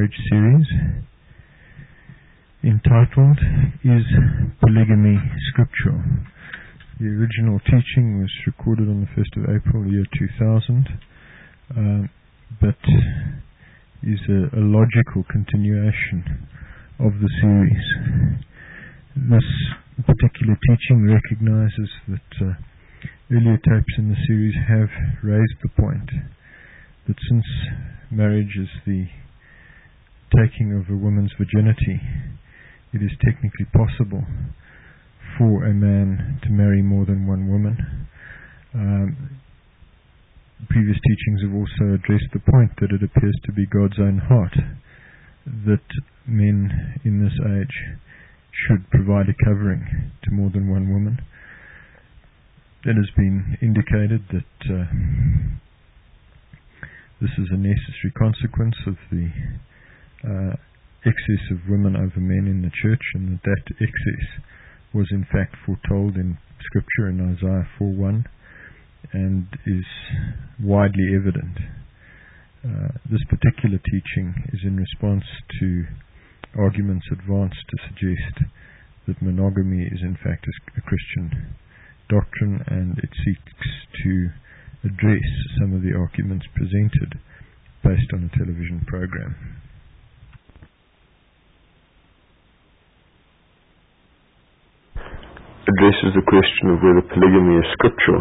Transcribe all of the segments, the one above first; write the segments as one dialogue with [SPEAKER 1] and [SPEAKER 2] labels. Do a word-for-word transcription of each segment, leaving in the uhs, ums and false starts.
[SPEAKER 1] marriage series entitled Is Polygamy Scriptural? The original teaching was recorded on the first of April, year two thousand, uh, but is a, a logical continuation of the series. This particular teaching recognizes that uh, earlier tapes in the series have raised the point that since marriage is the taking of a woman's virginity, it is technically possible for a man to marry more than one woman. Um, previous teachings have also addressed the point that it appears to be God's own heart that men in this age should provide a covering to more than one woman. It has been indicated that uh, this is a necessary consequence of the uh, excess of women over men in the church, and that that excess was in fact foretold in Scripture in Isaiah four one and is widely evident. Uh, this particular teaching is in response to arguments advanced to suggest that monogamy is in fact a Christian doctrine, and it seeks to address some of the arguments presented based on a television program.
[SPEAKER 2] Addresses the question of whether polygamy is scriptural.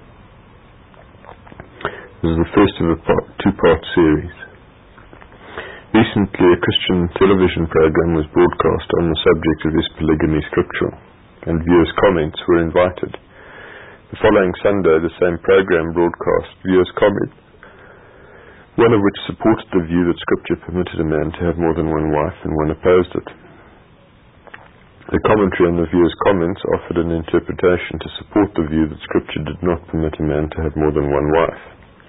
[SPEAKER 2] This is the first of a part, two-part series. Recently, a Christian television program was broadcast on the subject of is polygamy scriptural, and viewers' comments were invited. The following Sunday, the same program broadcast viewers' comments, one of which supported the view that Scripture permitted a man to have more than one wife, and one opposed it. The commentary on the viewers' comments offered an interpretation to support the view that Scripture did not permit a man to have more than one wife.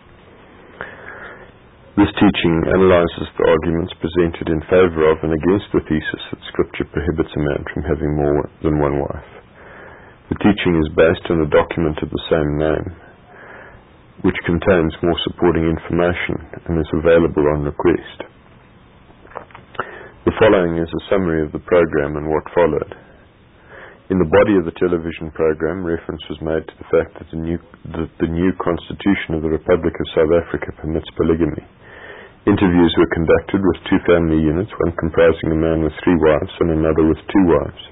[SPEAKER 2] This teaching analyzes the arguments presented in favor of and against the thesis that Scripture prohibits a man from having more than one wife. The teaching is based on a document of the same name, which contains more supporting information and is available on request. The following is a summary of the program and what followed. In the body of the television program, reference was made to the fact that the new, that the new Constitution of the Republic of South Africa permits polygamy. Interviews were conducted with two family units, one comprising a man with three wives and another with two wives.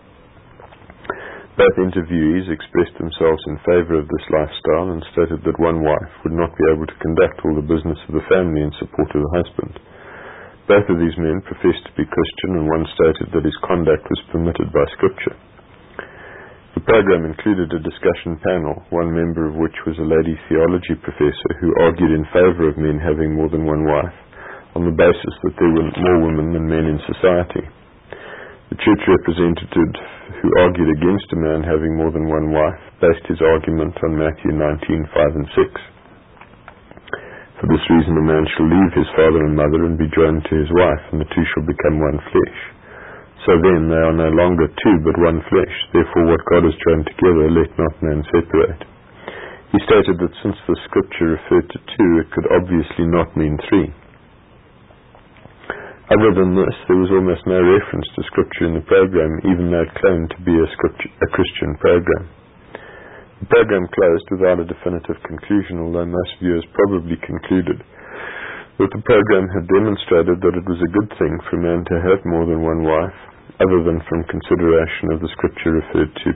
[SPEAKER 2] Both interviewees expressed themselves in favor of this lifestyle and stated that one wife would not be able to conduct all the business of the family in support of the husband. Both of these men professed to be Christian, and one stated that his conduct was permitted by Scripture. The program included a discussion panel, one member of which was a lady theology professor who argued in favor of men having more than one wife on the basis that there were more women than men in society. The church representative who argued against a man having more than one wife based his argument on Matthew nineteen five and six. For this reason a man shall leave his father and mother and be joined to his wife, and the two shall become one flesh. So then they are no longer two but one flesh. Therefore what God has joined together, let not man separate. He stated that since the Scripture referred to two, it could obviously not mean three. Other than this, there was almost no reference to Scripture in the program, even though it claimed to be a, scripture, a Christian program. The program closed without a definitive conclusion, although most viewers probably concluded that the program had demonstrated that it was a good thing for a man to have more than one wife, other than from consideration of the Scripture referred to.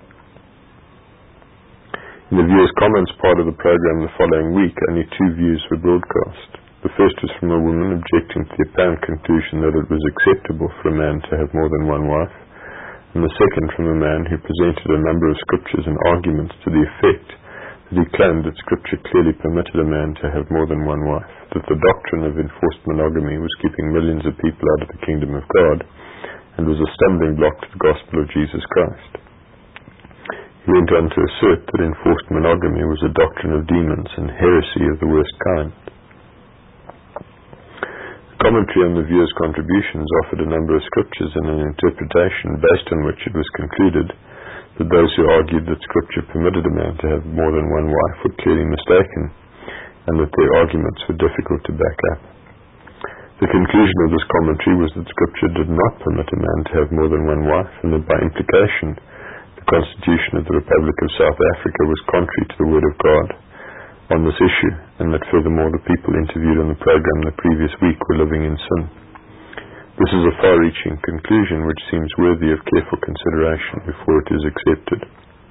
[SPEAKER 2] In the viewers' comments part of the program the following week, only two views were broadcast. The first was from a woman objecting to the apparent conclusion that it was acceptable for a man to have more than one wife, and the second from a man who presented a number of scriptures and arguments to the effect that he claimed that Scripture clearly permitted a man to have more than one wife, that the doctrine of enforced monogamy was keeping millions of people out of the kingdom of God, and was a stumbling block to the gospel of Jesus Christ. He went on to assert that enforced monogamy was a doctrine of demons and heresy of the worst kind. Commentary on the viewers' contributions offered a number of scriptures and an interpretation based on which it was concluded that those who argued that Scripture permitted a man to have more than one wife were clearly mistaken, and that their arguments were difficult to back up. The conclusion of this commentary was that Scripture did not permit a man to have more than one wife, and that by implication the Constitution of the Republic of South Africa was contrary to the Word of God on this issue, and that furthermore the people interviewed on the program the previous week were living in sin. This is a far-reaching conclusion which seems worthy of careful consideration before it is accepted.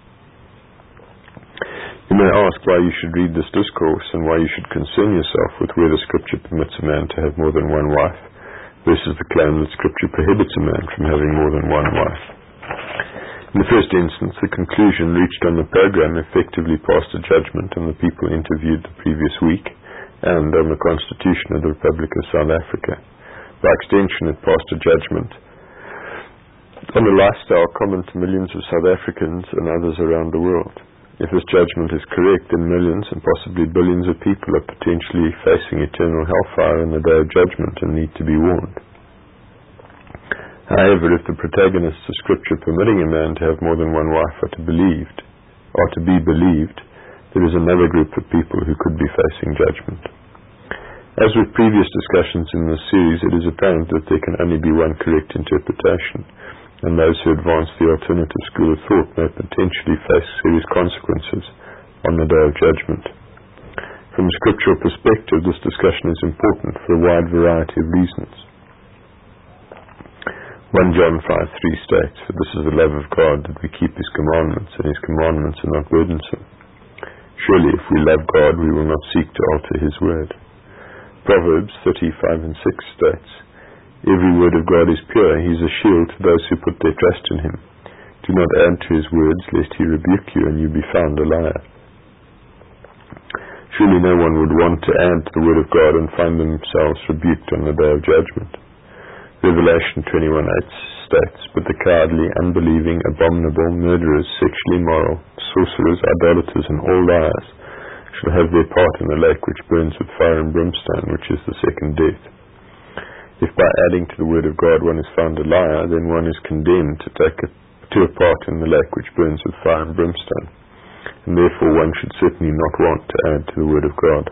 [SPEAKER 2] You may ask why you should read this discourse and why you should concern yourself with whether Scripture permits a man to have more than one wife versus the claim that Scripture prohibits a man from having more than one wife. In the first instance, the conclusion reached on the program effectively passed a judgment on the people interviewed the previous week and on the Constitution of the Republic of South Africa. By extension, it passed a judgment on a lifestyle common to millions of South Africans and others around the world. If this judgment is correct, then millions and possibly billions of people are potentially facing eternal hellfire on the day of judgment and need to be warned. However, if the protagonists of Scripture permitting a man to have more than one wife are to believed, are to be believed, there is another group of people who could be facing judgment. As with previous discussions in this series, it is apparent that there can only be one correct interpretation, and those who advance the alternative school of thought may potentially face serious consequences on the day of judgment. From a scriptural perspective, this discussion is important for a wide variety of reasons. First John five three states, "For this is the love of God, that we keep His commandments, and His commandments are not burdensome." Surely, if we love God, we will not seek to alter His word. Proverbs thirty-five and six states, "Every word of God is pure, He is a shield to those who put their trust in Him. Do not add to His words, lest He rebuke you, and you be found a liar." Surely no one would want to add to the word of God and find themselves rebuked on the day of judgment. Revelation twenty-one eight states, "But the cowardly, unbelieving, abominable, murderers, sexually immoral, sorcerers, idolaters, and all liars shall have their part in the lake which burns with fire and brimstone, which is the second death." If by adding to the word of God one is found a liar, then one is condemned to take a, to a part in the lake which burns with fire and brimstone, and therefore one should certainly not want to add to the word of God.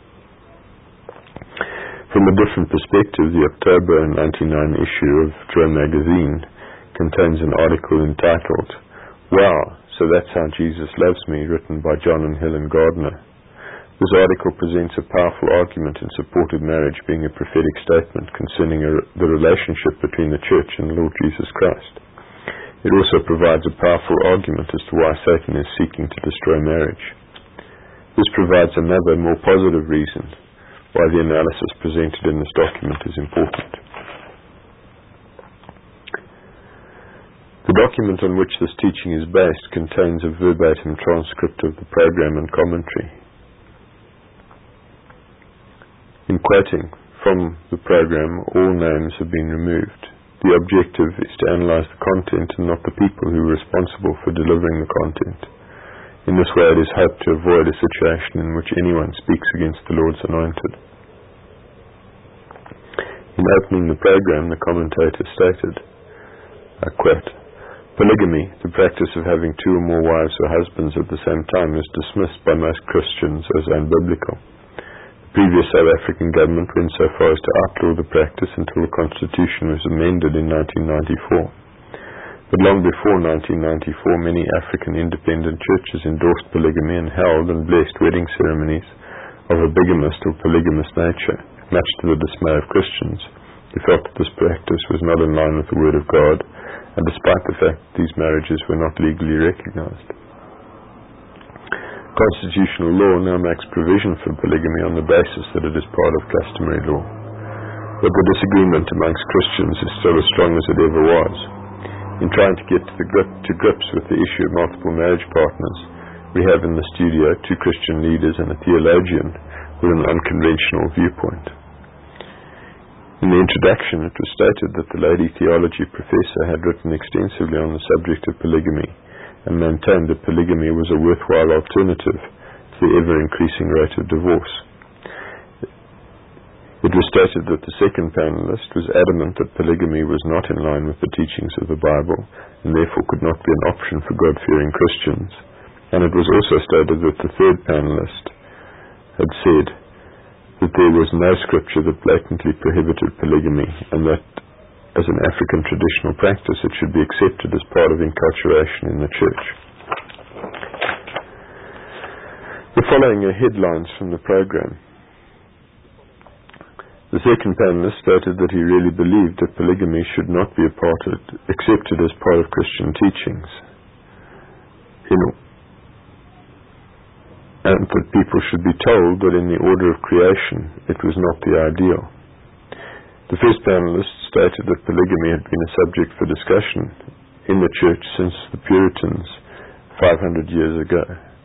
[SPEAKER 2] From a different perspective, the October ninety-nine issue of Joy magazine contains an article entitled, "Wow, so that's how Jesus loves me," written by John and Helen Gardner. This article presents a powerful argument in support of marriage being a prophetic statement concerning a, the relationship between the Church and the Lord Jesus Christ. It also provides a powerful argument as to why Satan is seeking to destroy marriage. This provides another, more positive reason why the analysis presented in this document is important. The document on which this teaching is based contains a verbatim transcript of the program and commentary. In quoting from the program, all names have been removed. The objective is to analyze the content and not the people who are responsible for delivering the content. In this way, it is hoped to avoid a situation in which anyone speaks against the Lord's anointed. In opening the program, the commentator stated, I quote, "Polygamy, the practice of having two or more wives or husbands at the same time, is dismissed by most Christians as unbiblical. The previous South African government went so far as to outlaw the practice until the Constitution was amended in nineteen ninety-four. But long before nineteen ninety-four, many African independent churches endorsed polygamy and held and blessed wedding ceremonies of a bigamist or polygamous nature, much to the dismay of Christians, who felt that this practice was not in line with the Word of God, and despite the fact that these marriages were not legally recognized. Constitutional law now makes provision for polygamy on the basis that it is part of customary law. But the disagreement amongst Christians is still as strong as it ever was. In trying to get to, the grip, to grips with the issue of multiple marriage partners, we have in the studio two Christian leaders and a theologian with an unconventional viewpoint. In the introduction, it was stated that the lady theology professor had written extensively on the subject of polygamy and maintained that polygamy was a worthwhile alternative to the ever-increasing rate of divorce. It was stated that the second panelist was adamant that polygamy was not in line with the teachings of the Bible and therefore could not be an option for God-fearing Christians. And it was also stated that the third panelist had said that there was no scripture that blatantly prohibited polygamy, and that as an African traditional practice it should be accepted as part of enculturation in the church. The following are headlines from the program. The second panelist stated that he really believed that polygamy should not be a part of, accepted as part of Christian teachings, you know, and that people should be told that in the order of creation it was not the ideal. The first panelist stated that polygamy had been a subject for discussion in the church since the Puritans five hundred years ago.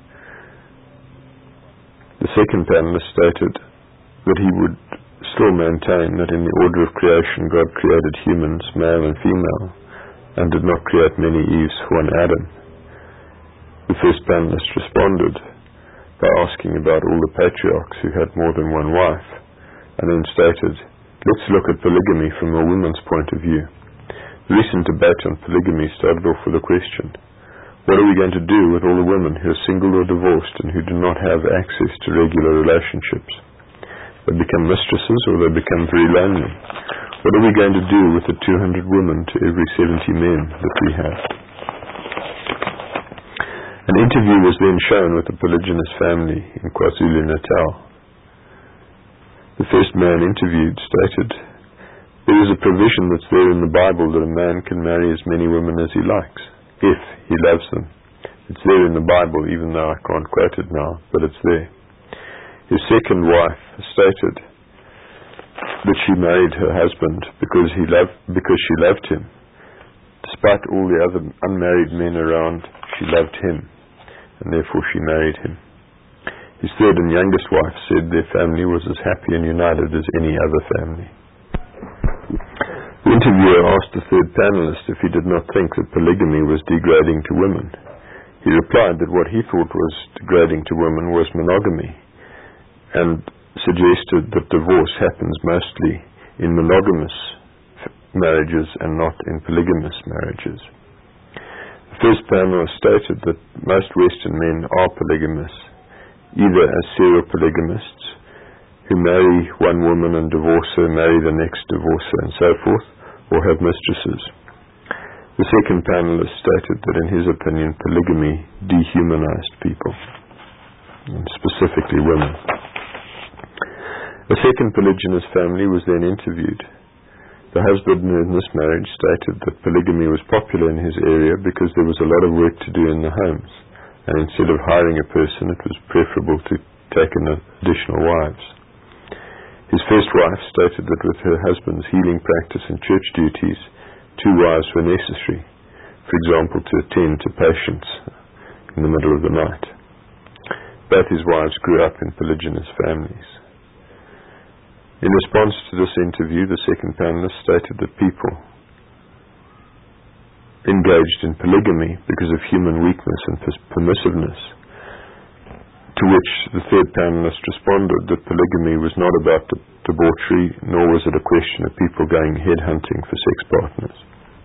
[SPEAKER 2] The second panelist stated that he would still maintain that in the order of creation God created humans, male and female, and did not create many Eves for one Adam. The first panelist responded by asking about all the patriarchs who had more than one wife, and then stated, let's look at polygamy from a woman's point of view. The recent debate on polygamy started off with a question: what are we going to do with all the women who are single or divorced and who do not have access to regular relationships? They become mistresses, or they become very lonely. What are we going to do with the two hundred women to every seventy men that we have? An interview was then shown with a polygynous family in KwaZulu-Natal. The first man interviewed stated, there is a provision that's there in the Bible that a man can marry as many women as he likes, if he loves them. It's there in the Bible, even though I can't quote it now, but it's there. His second wife stated that she married her husband because he loved because she loved him. Despite all the other unmarried men around, she loved him, and therefore she married him. His third and youngest wife said their family was as happy and united as any other family. The interviewer asked the third panelist if he did not think that polygamy was degrading to women. He replied that what he thought was degrading to women was monogamy, and suggested that divorce happens mostly in monogamous marriages and not in polygamous marriages. The first panelist stated that most Western men are polygamous, either as serial polygamists who marry one woman and divorce her, marry the next, divorce her, and so forth, or have mistresses. The second panelist stated that in his opinion polygamy dehumanized people, and specifically women. A second polygynous family was then interviewed. The husband in this marriage stated that polygamy was popular in his area because there was a lot of work to do in the homes, and instead of hiring a person, it was preferable to take in additional wives. His first wife stated that with her husband's healing practice and church duties, two wives were necessary, for example, to attend to patients in the middle of the night. Both his wives grew up in polygynous families. In response to this interview, the second panelist stated that people engaged in polygamy because of human weakness and permissiveness, to which the third panelist responded that polygamy was not about de- debauchery, nor was it a question of people going headhunting for sex partners.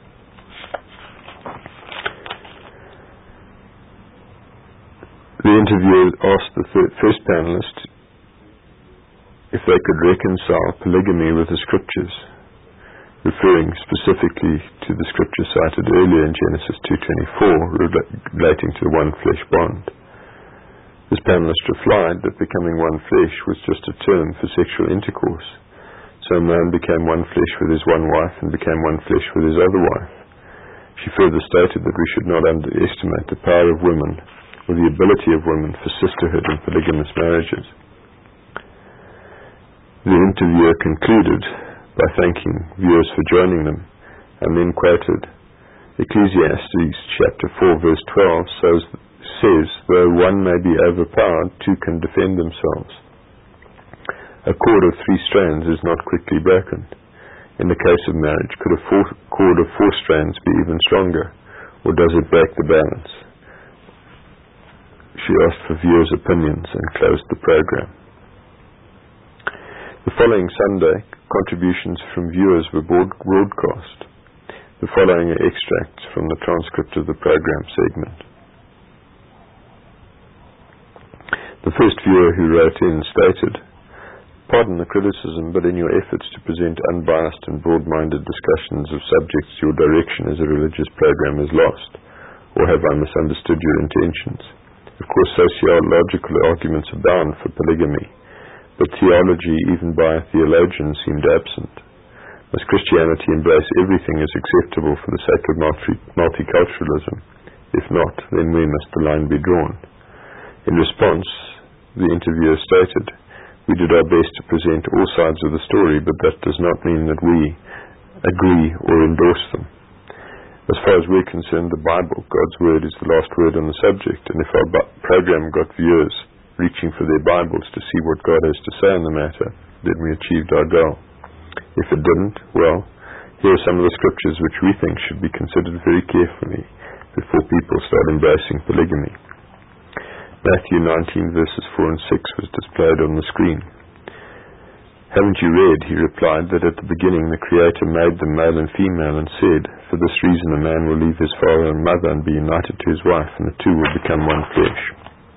[SPEAKER 2] The interviewer asked the third, first panelist if they could reconcile polygamy with the scriptures, referring specifically to the scripture cited earlier in Genesis two twenty-four relating to the one flesh bond. This panelist replied that becoming one flesh was just a term for sexual intercourse. So a man became one flesh with his one wife and became one flesh with his other wife. She further stated that we should not underestimate the power of women or the ability of women for sisterhood in polygamous marriages. The interviewer concluded by thanking viewers for joining them, and then quoted Ecclesiastes chapter four verse twelve says, says, though one may be overpowered, two can defend themselves. A cord of three strands is not quickly broken. In the case of marriage, could a four, cord of four strands be even stronger, or does it break the balance? She asked for viewers' opinions and closed the program. The following Sunday, contributions from viewers were broadcast. The following are extracts from the transcript of the program segment. The first viewer who wrote in stated, Pardon the criticism, but in your efforts to present unbiased and broad-minded discussions of subjects, your direction as a religious program is lost. Or have I misunderstood your intentions? Of course, sociological arguments abound for polygamy, but theology, even by a theologian, seemed absent. Must Christianity embrace everything as acceptable for the sake of multi- multiculturalism? If not, then where must the line be drawn? In response, the interviewer stated, "We did our best to present all sides of the story, but that does not mean that we agree or endorse them. As far as we're concerned, the Bible, God's Word, is the last word on the subject, and if our bu- program got viewers reaching for their Bibles to see what God has to say on the matter, then we achieved our goal. If it didn't, well, here are some of the scriptures which we think should be considered very carefully before people start embracing polygamy." Matthew nineteen verses four and six was displayed on the screen. "Haven't you read," he replied, "that at the beginning the Creator made them male and female and said, 'For this reason a man will leave his father and mother and be united to his wife, and the two will become one flesh.'"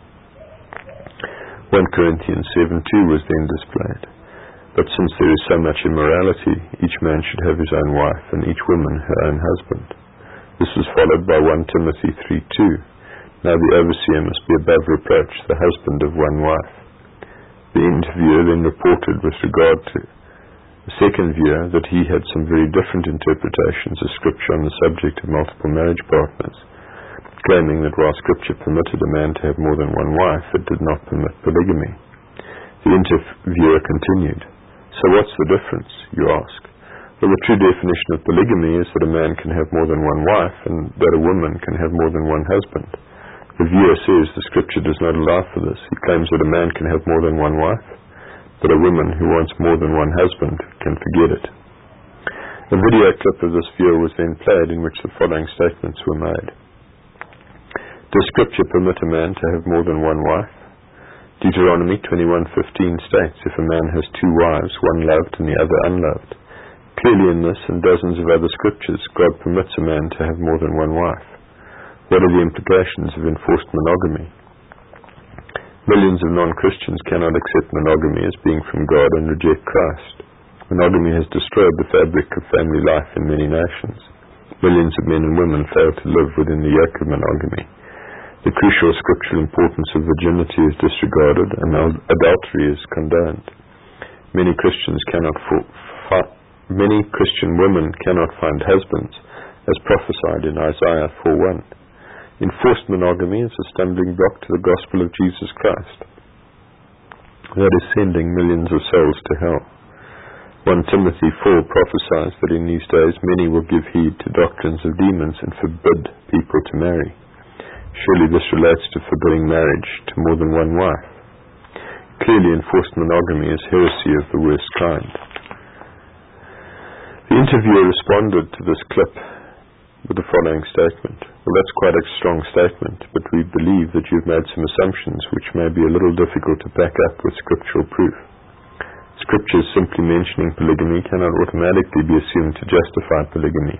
[SPEAKER 2] First Corinthians seven two was then displayed. "But since there is so much immorality, each man should have his own wife, and each woman her own husband." This was followed by First Timothy three two. "Now the overseer must be above reproach, the husband of one wife." The interviewer then reported with regard to the second viewer that he had some very different interpretations of Scripture on the subject of multiple marriage partners, claiming that while Scripture permitted a man to have more than one wife, it did not permit polygamy. The interviewer continued, "So what's the difference, you ask? Well, the true definition of polygamy is that a man can have more than one wife and that a woman can have more than one husband. The viewer says the Scripture does not allow for this. He claims that a man can have more than one wife, but a woman who wants more than one husband can forget it." A video clip of this viewer was then played in which the following statements were made. "Does Scripture permit a man to have more than one wife? Deuteronomy twenty-one fifteen states, 'If a man has two wives, one loved and the other unloved.' Clearly in this and dozens of other scriptures, God permits a man to have more than one wife. What are the implications of enforced monogamy? Millions of non-Christians cannot accept monogamy as being from God and reject Christ. Monogamy has destroyed the fabric of family life in many nations. Millions of men and women fail to live within the yoke of monogamy. The crucial scriptural importance of virginity is disregarded and adultery is condoned. Many Christians cannot fi- many Christian women cannot find husbands, as prophesied in Isaiah four one. Enforced monogamy is a stumbling block to the gospel of Jesus Christ. That is sending millions of souls to hell. First Timothy four prophesies that in these days many will give heed to doctrines of demons and forbid people to marry. Surely this relates to forbidding marriage to more than one wife. Clearly enforced monogamy is heresy of the worst kind. The interviewer responded to this clip with the following statement. "Well, that's quite a strong statement, but we believe that you've made some assumptions which may be a little difficult to back up with scriptural proof. Scriptures simply mentioning polygamy cannot automatically be assumed to justify polygamy.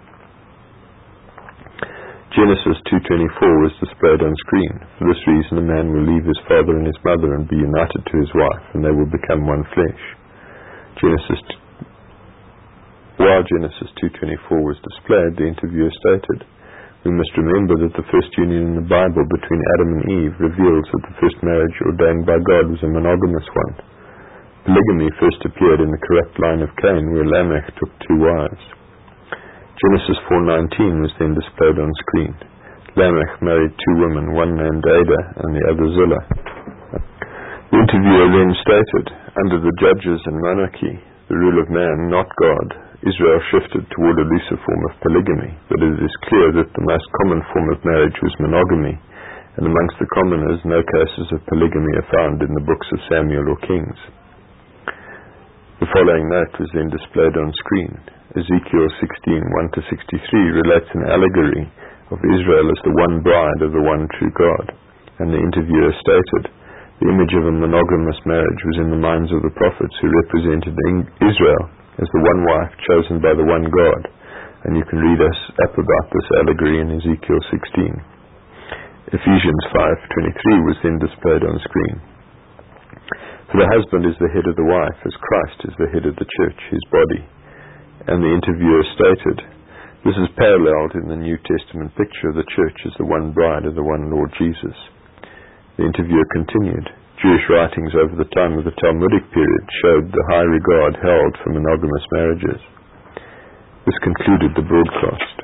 [SPEAKER 2] Genesis two twenty-four was displayed on screen. For this reason a man will leave his father and his mother and be united to his wife, and they will become one flesh." Genesis While Genesis two twenty-four was displayed, the interviewer stated, "We must remember that the first union in the Bible between Adam and Eve reveals that the first marriage ordained by God was a monogamous one. Polygamy first appeared in the corrupt line of Cain, where Lamech took two wives. Genesis four nineteen was then displayed on screen. Lamech married two women, one named Ada and the other Zillah. The interviewer then stated, "Under the judges and monarchy, the rule of man, not God, Israel shifted toward a looser form of polygamy, but it is clear that the most common form of marriage was monogamy, and amongst the commoners no cases of polygamy are found in the books of Samuel or Kings." The following note was then displayed on screen. Ezekiel sixteen one to sixty-three relates an allegory of Israel as the one bride of the one true God, and the interviewer stated, "The image of a monogamous marriage was in the minds of the prophets who represented Israel as the one wife chosen by the one God," and you can read us up about this allegory in Ezekiel sixteen. Ephesians five twenty-three was then displayed on screen. For the husband is the head of the wife, as Christ is the head of the church, his body. And the interviewer stated, this is paralleled in the New Testament picture of the church as the one bride of the one Lord Jesus. The interviewer continued, Jewish writings over the time of the Talmudic period showed the high regard held for monogamous marriages. This concluded the broadcast.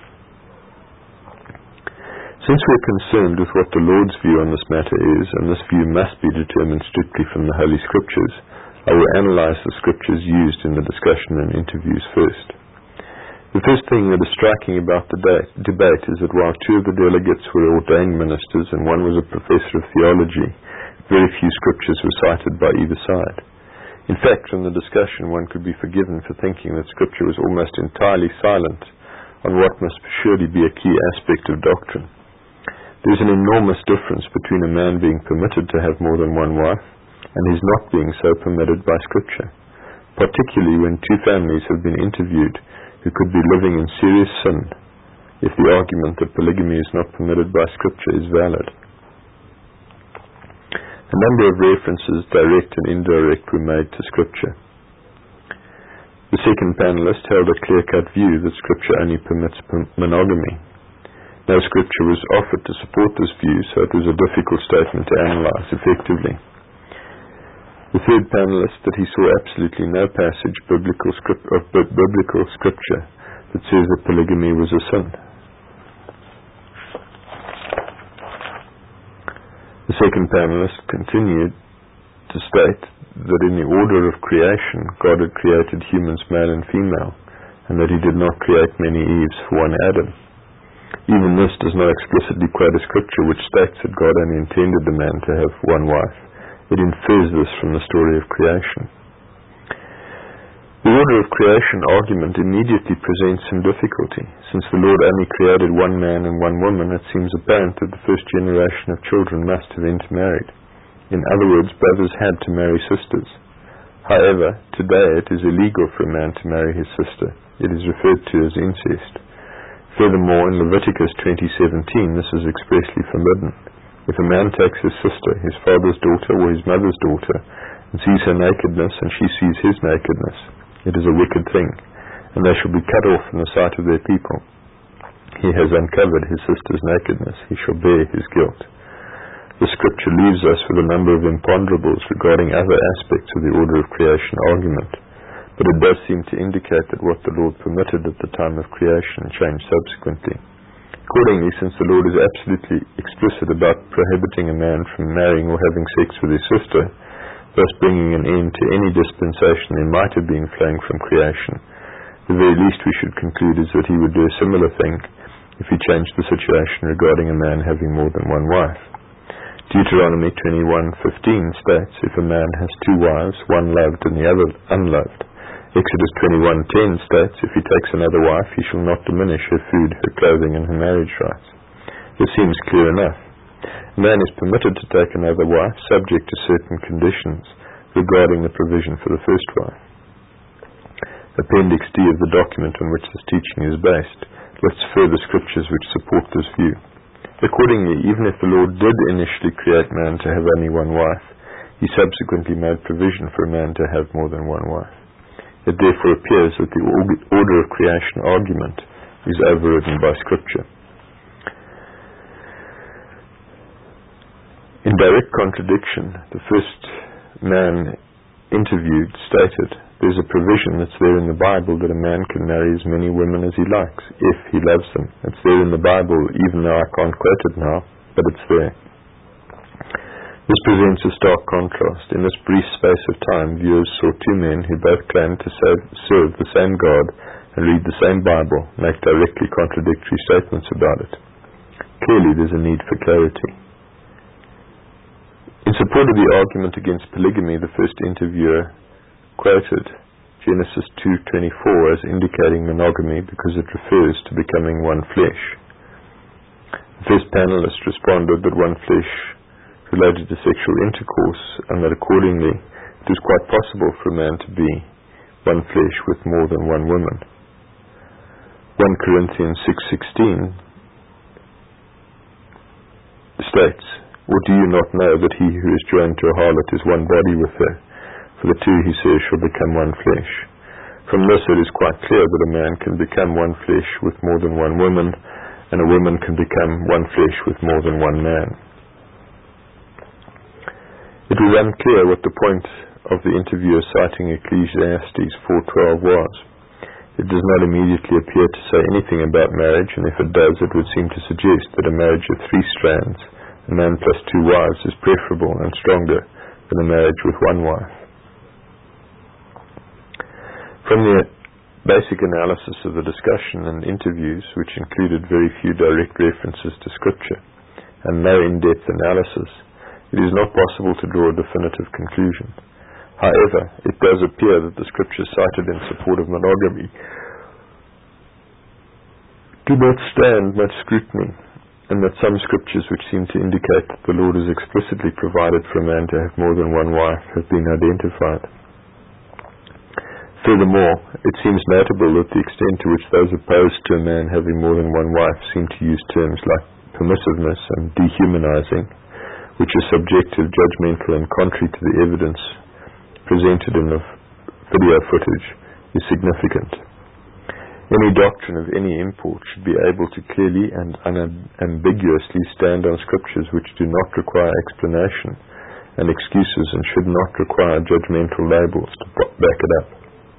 [SPEAKER 2] Since we are concerned with what the Lord's view on this matter is, and this view must be determined strictly from the Holy Scriptures, I will analyze the Scriptures used in the discussion and interviews first. The first thing that is striking about the debate is that while two of the delegates were ordained ministers and one was a professor of theology, very few Scriptures were cited by either side. In fact, from the discussion one could be forgiven for thinking that Scripture was almost entirely silent on what must surely be a key aspect of doctrine. There is an enormous difference between a man being permitted to have more than one wife and his not being so permitted by Scripture, particularly when two families have been interviewed who could be living in serious sin if the argument that polygamy is not permitted by Scripture is valid. A number of references, direct and indirect, were made to Scripture. The second panelist held a clear-cut view that Scripture only permits monogamy. No Scripture was offered to support this view, so it was a difficult statement to analyze effectively. The third panelist that he saw absolutely no passage biblical script, of biblical Scripture that says that polygamy was a sin. The second panelist continued to state that in the order of creation, God had created humans male and female, and that he did not create many Eves for one Adam. Even this does not explicitly quote a Scripture which states that God only intended the man to have one wife. It infers this from the story of creation. The order of creation argument immediately presents some difficulty. Since the Lord only created one man and one woman, it seems apparent that the first generation of children must have intermarried. In other words, brothers had to marry sisters. However, today it is illegal for a man to marry his sister. It is referred to as incest. Furthermore, in Leviticus twenty seventeen, this is expressly forbidden. If a man takes his sister, his father's daughter or his mother's daughter, and sees her nakedness, and she sees his nakedness, it is a wicked thing, and they shall be cut off from the sight of their people. He has uncovered his sister's nakedness, he shall bear his guilt. The Scripture leaves us with a number of imponderables regarding other aspects of the order of creation argument, but it does seem to indicate that what the Lord permitted at the time of creation changed subsequently. Accordingly, since the Lord is absolutely explicit about prohibiting a man from marrying or having sex with his sister, thus bringing an end to any dispensation there might have been flowing from creation, the very least we should conclude is that he would do a similar thing if he changed the situation regarding a man having more than one wife. Deuteronomy twenty-one fifteen states, if a man has two wives, one loved and the other unloved. Exodus twenty-one ten states, if he takes another wife, he shall not diminish her food, her clothing, and her marriage rights. This seems clear enough. A man is permitted to take another wife, subject to certain conditions regarding the provision for the first wife. Appendix D of the document on which this teaching is based lists further Scriptures which support this view. Accordingly, even if the Lord did initially create man to have only one wife, he subsequently made provision for a man to have more than one wife. It therefore appears that the order of creation argument is overridden by Scripture. In direct contradiction, the first man interviewed stated, there's a provision that's there in the Bible that a man can marry as many women as he likes, if he loves them. It's there in the Bible, even though I can't quote it now, but it's there. This presents a stark contrast. In this brief space of time, viewers saw two men who both claimed to serve, serve the same God and read the same Bible make directly contradictory statements about it. Clearly, there's a need for clarity. In support of the argument against polygamy, the first interviewer quoted Genesis two twenty-four as indicating monogamy because it refers to becoming one flesh. The first panelist responded that one flesh related to sexual intercourse, and that accordingly it is quite possible for a man to be one flesh with more than one woman. First Corinthians six sixteen states, Or do you not know that he who is joined to a harlot is one body with her? For the two, he says, shall become one flesh. From this it is quite clear that a man can become one flesh with more than one woman, and a woman can become one flesh with more than one man. It was unclear what the point of the interviewer citing Ecclesiastes four twelve was. It does not immediately appear to say anything about marriage, and if it does, it would seem to suggest that a marriage of three strands, a man plus two wives, is preferable and stronger than a marriage with one wife. From the basic analysis of the discussion and interviews, which included very few direct references to Scripture and no in-depth analysis, it is not possible to draw a definitive conclusion. However, it does appear that the Scriptures cited in support of monogamy do not stand much scrutiny, and that some Scriptures which seem to indicate that the Lord has explicitly provided for a man to have more than one wife have been identified. Furthermore, it seems notable that the extent to which those opposed to a man having more than one wife seem to use terms like permissiveness and dehumanizing, which are subjective, judgmental, and contrary to the evidence presented in the video footage, is significant. Any doctrine of any import should be able to clearly and unambiguously stand on Scriptures which do not require explanation and excuses, and should not require judgmental labels to back it up.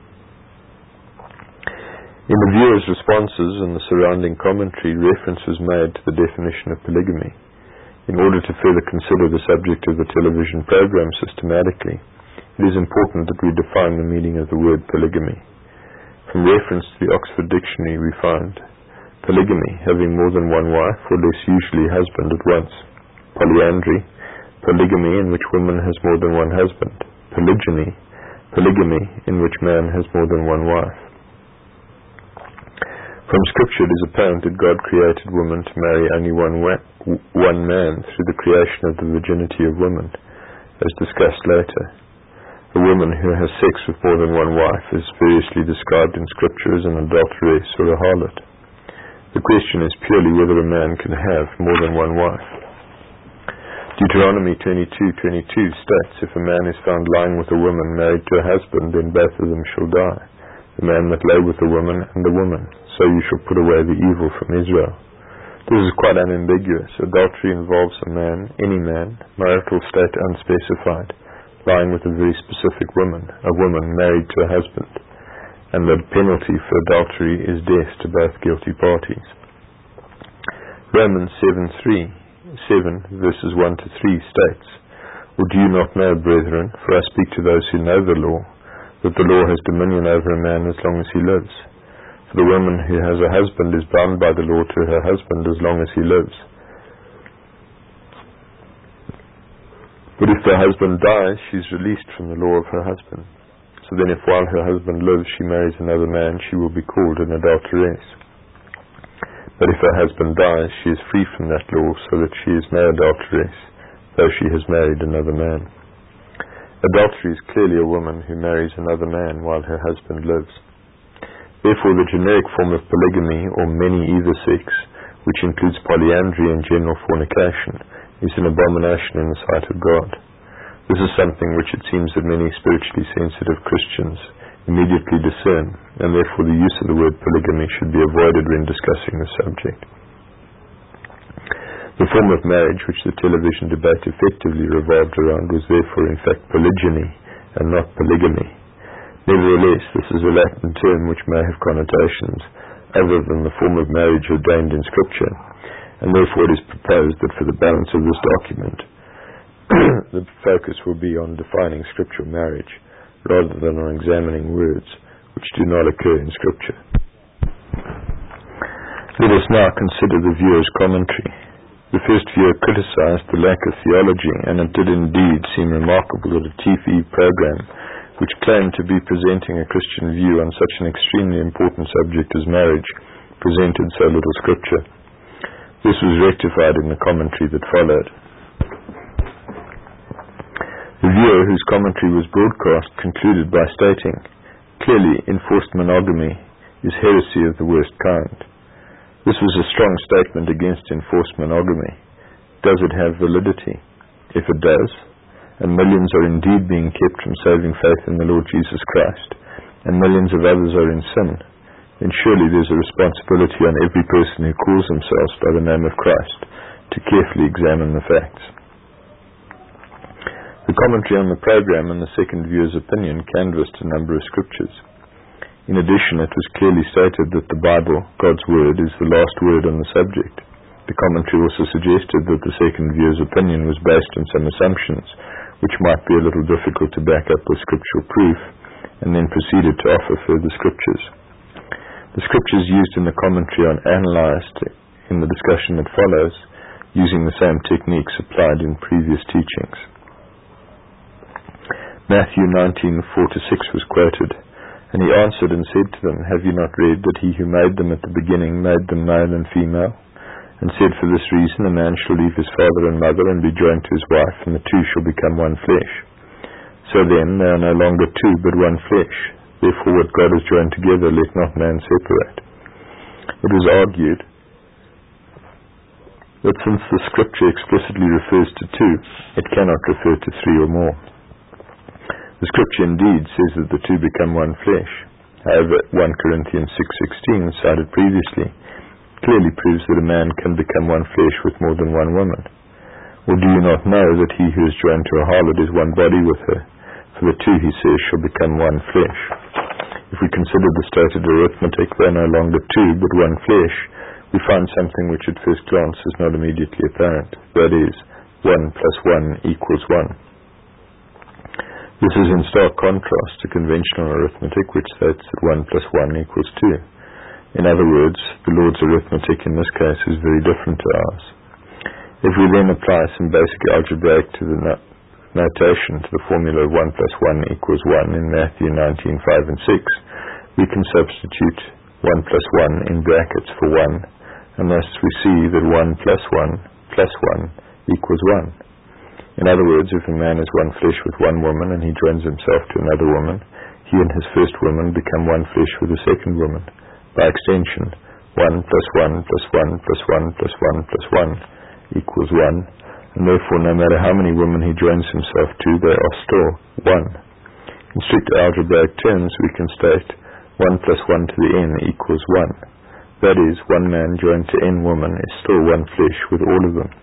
[SPEAKER 2] In the viewer's responses and the surrounding commentary, reference was made to the definition of polygamy. In order to further consider the subject of the television program systematically, it is important that we define the meaning of the word polygamy. From reference to the Oxford Dictionary, we find polygamy, having more than one wife, or less usually husband at once. Polyandry, polygamy in which woman has more than one husband. Polygyny, polygamy in which man has more than one wife. From Scripture it is apparent that God created woman to marry only one, wa- one man through the creation of the virginity of woman, as discussed later. A woman who has sex with more than one wife is variously described in Scripture as an adulteress or a harlot. The question is purely whether a man can have more than one wife. Deuteronomy twenty-two twenty-two states, if a man is found lying with a woman married to a husband, then both of them shall die, the man that lay with the woman and the woman. So you shall put away the evil from Israel. This is quite unambiguous. Adultery involves a man, any man, marital state unspecified, lying with a very specific woman, a woman married to a husband, and the penalty for adultery is death to both guilty parties. Romans seven three, seven verses one to three states, or do you not know, brethren, for I speak to those who know the law, that the law has dominion over a man as long as he lives. The woman who has a husband is bound by the law to her husband as long as he lives. But if the husband dies, she is released from the law of her husband. So then if while her husband lives she marries another man, she will be called an adulteress. But if her husband dies, she is free from that law, so that she is no adulteress, though she has married another man. Adultery is clearly a woman who marries another man while her husband lives. Therefore, the generic form of polygamy, or many either sex, which includes polyandry and general fornication, is an abomination in the sight of God. This is something which it seems that many spiritually sensitive Christians immediately discern, and therefore the use of the word polygamy should be avoided when discussing the subject. The form of marriage which the television debate effectively revolved around was therefore in fact polygyny, and not polygamy. Nevertheless, this is a Latin term which may have connotations other than the form of marriage ordained in Scripture, and therefore it is proposed that for the balance of this document the focus will be on defining scriptural marriage rather than on examining words which do not occur in Scripture. Let us now consider the viewer's commentary. The first viewer criticized the lack of theology, and it did indeed seem remarkable that a T V program which claimed to be presenting a Christian view on such an extremely important subject as marriage presented so little Scripture. This was rectified in the commentary that followed. The viewer whose commentary was broadcast concluded by stating, clearly enforced monogamy is heresy of the worst kind. This was a strong statement against enforced monogamy. does it have validity? If it does, and millions are indeed being kept from saving faith in the Lord Jesus Christ, and millions of others are in sin, then surely there's a responsibility on every person who calls themselves by the name of Christ to carefully examine the facts. The commentary on the program and the second viewer's opinion canvassed a number of scriptures. In addition, it was clearly stated that the Bible, God's Word, is the last word on the subject. The commentary also suggested that the second viewer's opinion was based on some assumptions, which might be a little difficult to back up with scriptural proof, and then proceeded to offer further scriptures. The scriptures used in the commentary are analyzed in the discussion that follows, using the same techniques applied in previous teachings. Matthew nineteen four to six was quoted, and he answered and said to them, "Have you not read that he who made them at the beginning made them male and female? And said, for this reason a man shall leave his father and mother and be joined to his wife, and the two shall become one flesh. So then they are no longer two, but one flesh. Therefore what God has joined together, let not man separate." It was argued that since the scripture explicitly refers to two, it cannot refer to three or more. The scripture indeed says that the two become one flesh. However, First Corinthians six sixteen, cited previously, clearly proves that a man can become one flesh with more than one woman. Or do you not know that he who is joined to a harlot is one body with her? For the two, he says, shall become one flesh. If we consider the stated arithmetic, they are no longer two, but one flesh, we find something which at first glance is not immediately apparent. That is, one plus one equals one. This is in stark contrast to conventional arithmetic, which states that one plus one equals two. In other words, the Lord's arithmetic in this case is very different to ours. If we then apply some basic algebraic to the no- notation to the formula of one plus one equals one in Matthew nineteen five and six, we can substitute one plus one in brackets for one, and thus we see that one plus one plus one equals one. In other words, if a man is one flesh with one woman and he joins himself to another woman, he and his first woman become one flesh with the second woman. By extension, one plus one plus one plus one plus one plus one equals one, and therefore no matter how many women he joins himself to, they are still one. In strict algebraic terms, we can state one plus one to the n equals one. That is, one man joined to n woman is still one flesh with all of them.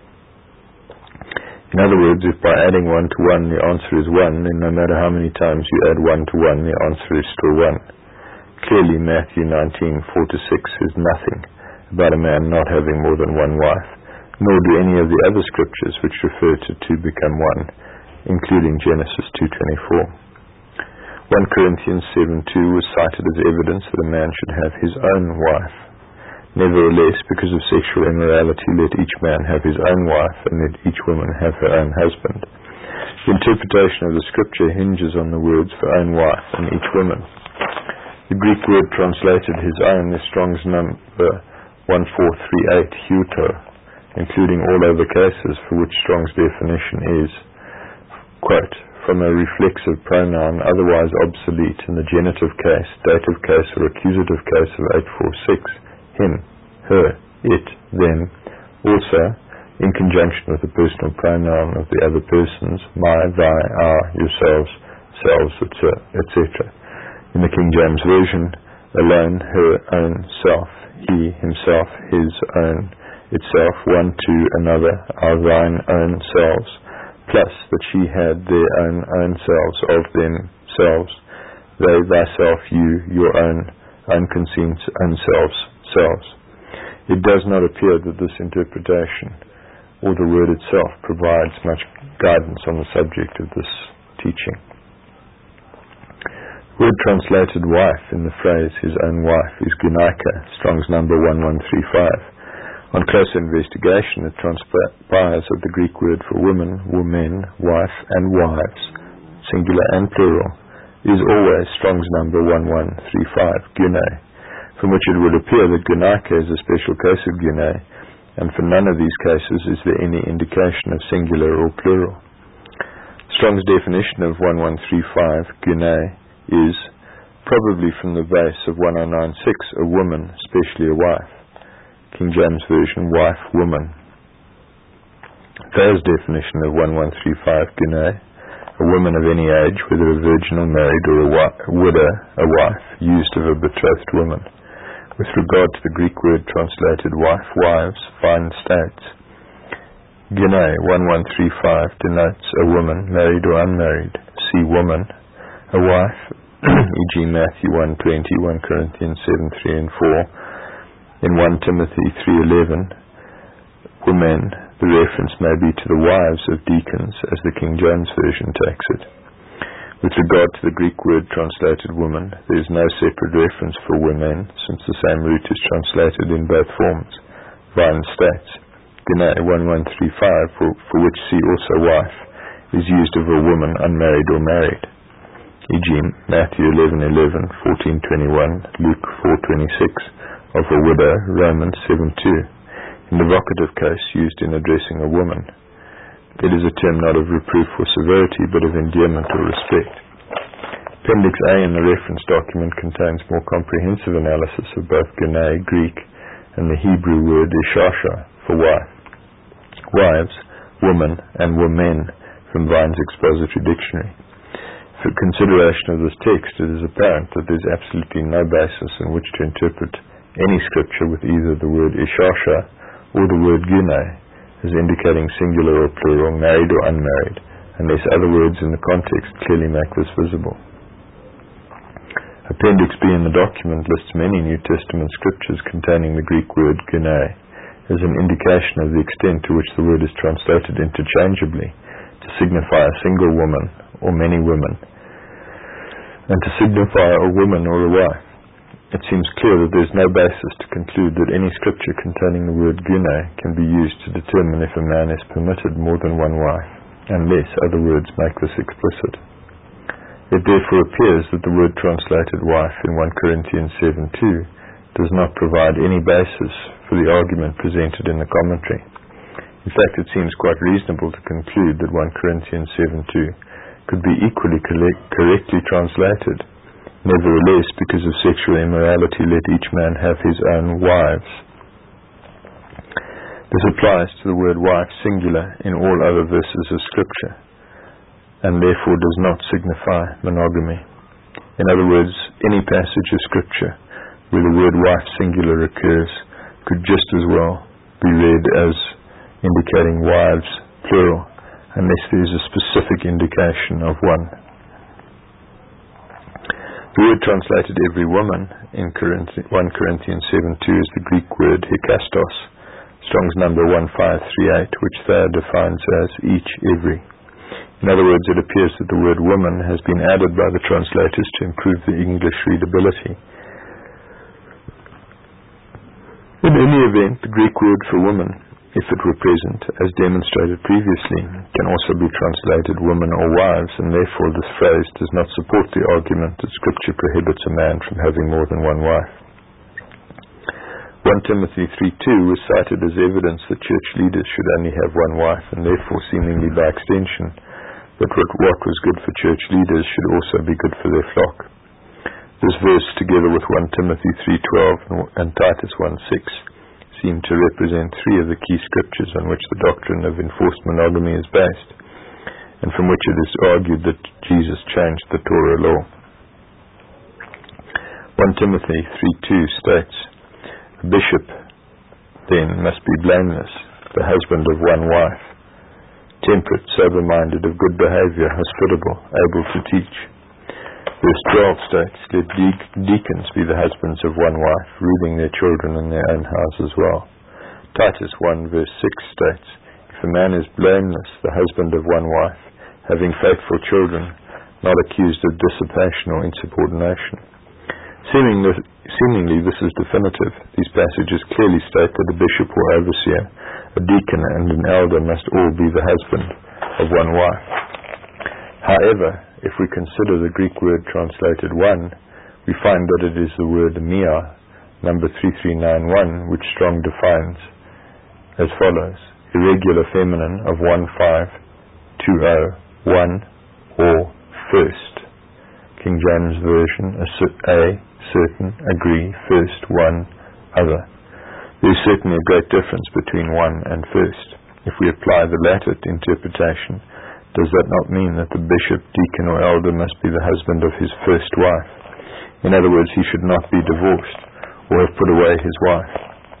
[SPEAKER 2] In other words, if by adding one to one the answer is one, then no matter how many times you add one to one, the answer is still one. Clearly, Matthew nineteen four to six says nothing about a man not having more than one wife, nor do any of the other scriptures which refer to two become one, including Genesis two twenty-four. First Corinthians seven two was cited as evidence that a man should have his own wife. Nevertheless, because of sexual immorality, let each man have his own wife, and let each woman have her own husband. The interpretation of the scripture hinges on the words for own wife and each woman. The Greek word translated his own is Strong's number one four three eight, huto, including all other cases, for which Strong's definition is, quote, from a reflexive pronoun otherwise obsolete in the genitive case, dative case, or accusative case of eight four six, him, her, it, them, also, in conjunction with the personal pronoun of the other persons, my, thy, our, yourselves, selves, et cetera. In the King James Version, alone, her own self, he, himself, his own, itself, one to another, our thine own selves, plus that she had their own own selves of themselves, they, thyself, you, your own, unconsent own selves, selves. It does not appear that this interpretation, or the word itself, provides much guidance on the subject of this teaching. The word translated wife in the phrase his own wife is gunaika, Strong's number one one three five. On closer investigation, it transpires that the Greek word for woman, women, wife, and wives, singular and plural, is always Strong's number one one three five, gunai, from which it would appear that gunaika is a special case of gunai, and for none of these cases is there any indication of singular or plural. Strong's definition of one one three five, gunai, is probably from the base of one oh nine six, a woman, especially a wife. King James Version, wife, woman. Thayer's definition of one one three five Gunay, a woman of any age, whether a virgin or married, or a wi- widow, a wife, used of a betrothed woman. With regard to the Greek word translated wife, wives, Vine states, Gunay one one three five denotes a woman, married or unmarried. See woman, a wife, for example Matthew one twenty, First Corinthians seven three and four. In First Timothy three eleven, women, the reference may be to the wives of deacons, as the King James Version takes it. With regard to the Greek word translated woman, there is no separate reference for women, since the same root is translated in both forms. Vine states, Gunay one one three five, for, for which see also wife, is used of a woman unmarried or married. For example Matthew eleven eleven, fourteen twenty-one, Luke four twenty-six, of a widow, Romans seven two. In the vocative case used in addressing a woman. It is a term not of reproof or severity, but of endearment or respect. Appendix A in the reference document contains more comprehensive analysis of both Gunay, Greek, and the Hebrew word ishasha, for wife. Wives, woman, and women, from Vine's Expository Dictionary. For consideration of this text, it is apparent that there is absolutely no basis in which to interpret any scripture with either the word ishasha or the word Gunay as indicating singular or plural, married or unmarried, unless other words in the context clearly make this visible. Appendix B in the document lists many New Testament scriptures containing the Greek word Gunay as an indication of the extent to which the word is translated interchangeably to signify a single woman or many women, and to signify a woman or a wife. It seems clear that there is no basis to conclude that any scripture containing the word Gunay can be used to determine if a man is permitted more than one wife, unless other words make this explicit. It therefore appears that the word translated wife in First Corinthians seven two does not provide any basis for the argument presented in the commentary. In fact, it seems quite reasonable to conclude that First Corinthians seven two could be equally correct, correctly translated. Nevertheless, because of sexual immorality, let each man have his own wives. This applies to the word wife singular in all other verses of Scripture, and therefore does not signify monogamy. In other words, any passage of Scripture where the word wife singular occurs could just as well be read as indicating wives plural, unless there is a specific indication of one. The word translated every woman in First Corinthians seven two is the Greek word hikastos, Strong's number one five three eight, which Thayer defines as each, every. In other words, it appears that the word woman has been added by the translators to improve the English readability. In any event, the Greek word for woman, if it were present, as demonstrated previously, can also be translated women or wives, and therefore this phrase does not support the argument that Scripture prohibits a man from having more than one wife. First Timothy three two was cited as evidence that church leaders should only have one wife, and therefore seemingly by extension, that what was good for church leaders should also be good for their flock. This verse, together with First Timothy three twelve and Titus one six, seem to represent three of the key scriptures on which the doctrine of enforced monogamy is based, and from which it is argued that Jesus changed the Torah law. First Timothy three two states, "A bishop, then, must be blameless, the husband of one wife, temperate, sober-minded, of good behavior, hospitable, able to teach." Verse twelve states, "Let de- deacons be the husbands of one wife, rooting their children in their own house as well." Titus one verse six states, "If a man is blameless, the husband of one wife, having faithful children, not accused of dissipation or insubordination." Seemingly, seemingly this is definitive. These passages clearly state that a bishop or overseer, a deacon and an elder must all be the husband of one wife. However, if we consider the Greek word translated one, we find that it is the word mia, number three three nine one, which Strong defines as follows: irregular feminine of one five two zero one or first. King James Version, a, certain, agree, first, one, other. There is certainly a great difference between one and first. If we apply the latter interpretation, does that not mean that the bishop, deacon, or elder must be the husband of his first wife? In other words, he should not be divorced or have put away his wife.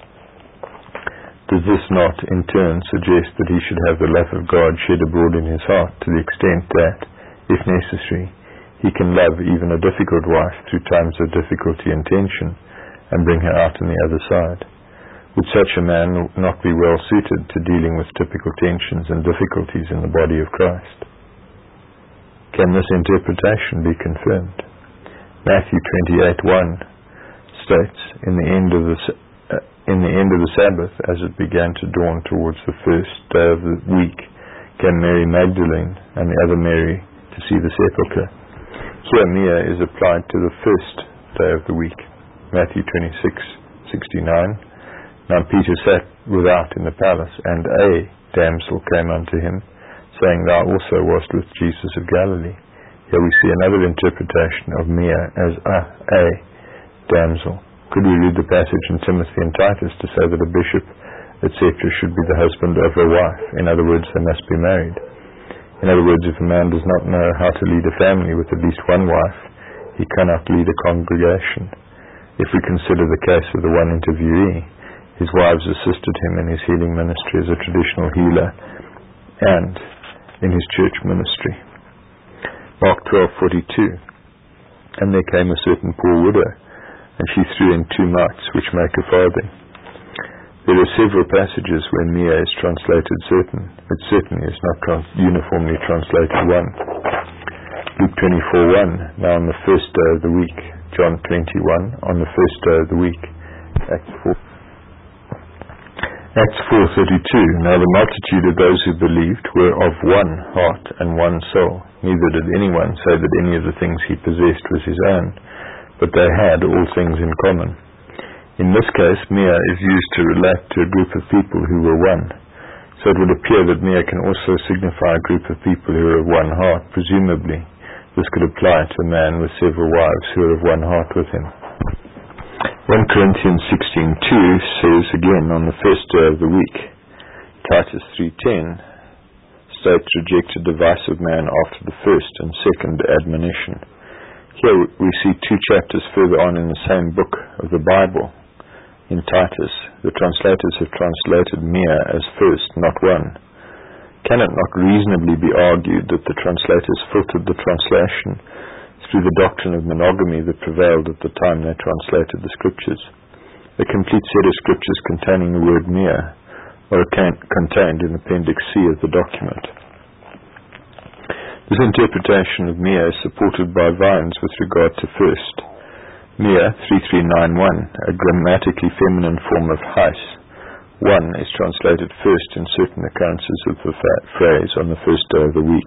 [SPEAKER 2] Does this not, in turn, suggest that he should have the love of God shed abroad in his heart to the extent that, if necessary, he can love even a difficult wife through times of difficulty and tension and bring her out on the other side? Would such a man not be well suited to dealing with typical tensions and difficulties in the body of Christ? Can this interpretation be confirmed? Matthew twenty-eight one states, in the end of the uh, in the end of the Sabbath, as it began to dawn towards the first day of the week, came Mary Magdalene and the other Mary to see the sepulchre. Here Mia is applied to the first day of the week. Matthew twenty-six sixty-nine. Now Peter sat without in the palace, and a damsel came unto him, saying, Thou also wast with Jesus of Galilee. Here we see another interpretation of Mia as a, a damsel. Could we read the passage in Timothy and Titus to say that a bishop, et cetera, should be the husband of a wife? In other words, they must be married. In other words, if a man does not know how to lead a family with at least one wife, he cannot lead a congregation. If we consider the case of the one interviewee, his wives assisted him in his healing ministry as a traditional healer and in his church ministry. Mark twelve forty-two. And there came a certain poor widow, and she threw in two mites, which make a farthing. There are several passages where Mia is translated certain. It certainly is not trans- uniformly translated one. Luke twenty-four one. Now on the first day of the week. John twenty-one. On the first day of the week. Acts four. Acts four thirty-two. Now the multitude of those who believed were of one heart and one soul. Neither did anyone say that any of the things he possessed was his own, but they had all things in common. In this case, Mia is used to relate to a group of people who were one. So it would appear that Mia can also signify a group of people who are of one heart. Presumably, this could apply to a man with several wives who are of one heart with him. First Corinthians sixteen two says again, on the first day of the week. Titus three ten states, reject a divisive man after the first and second admonition. Here we see two chapters further on in the same book of the Bible. In Titus, the translators have translated Mia as first, not one. Can it not reasonably be argued that the translators filtered the translation through the doctrine of monogamy that prevailed at the time they translated the scriptures? A complete set of scriptures containing the word Mia are contained in Appendix C of the document. This interpretation of Mia is supported by Vines with regard to first. Mia thirty-three ninety-one, a grammatically feminine form of Heis. One is translated first in certain occurrences of the fa- phrase on the first day of the week.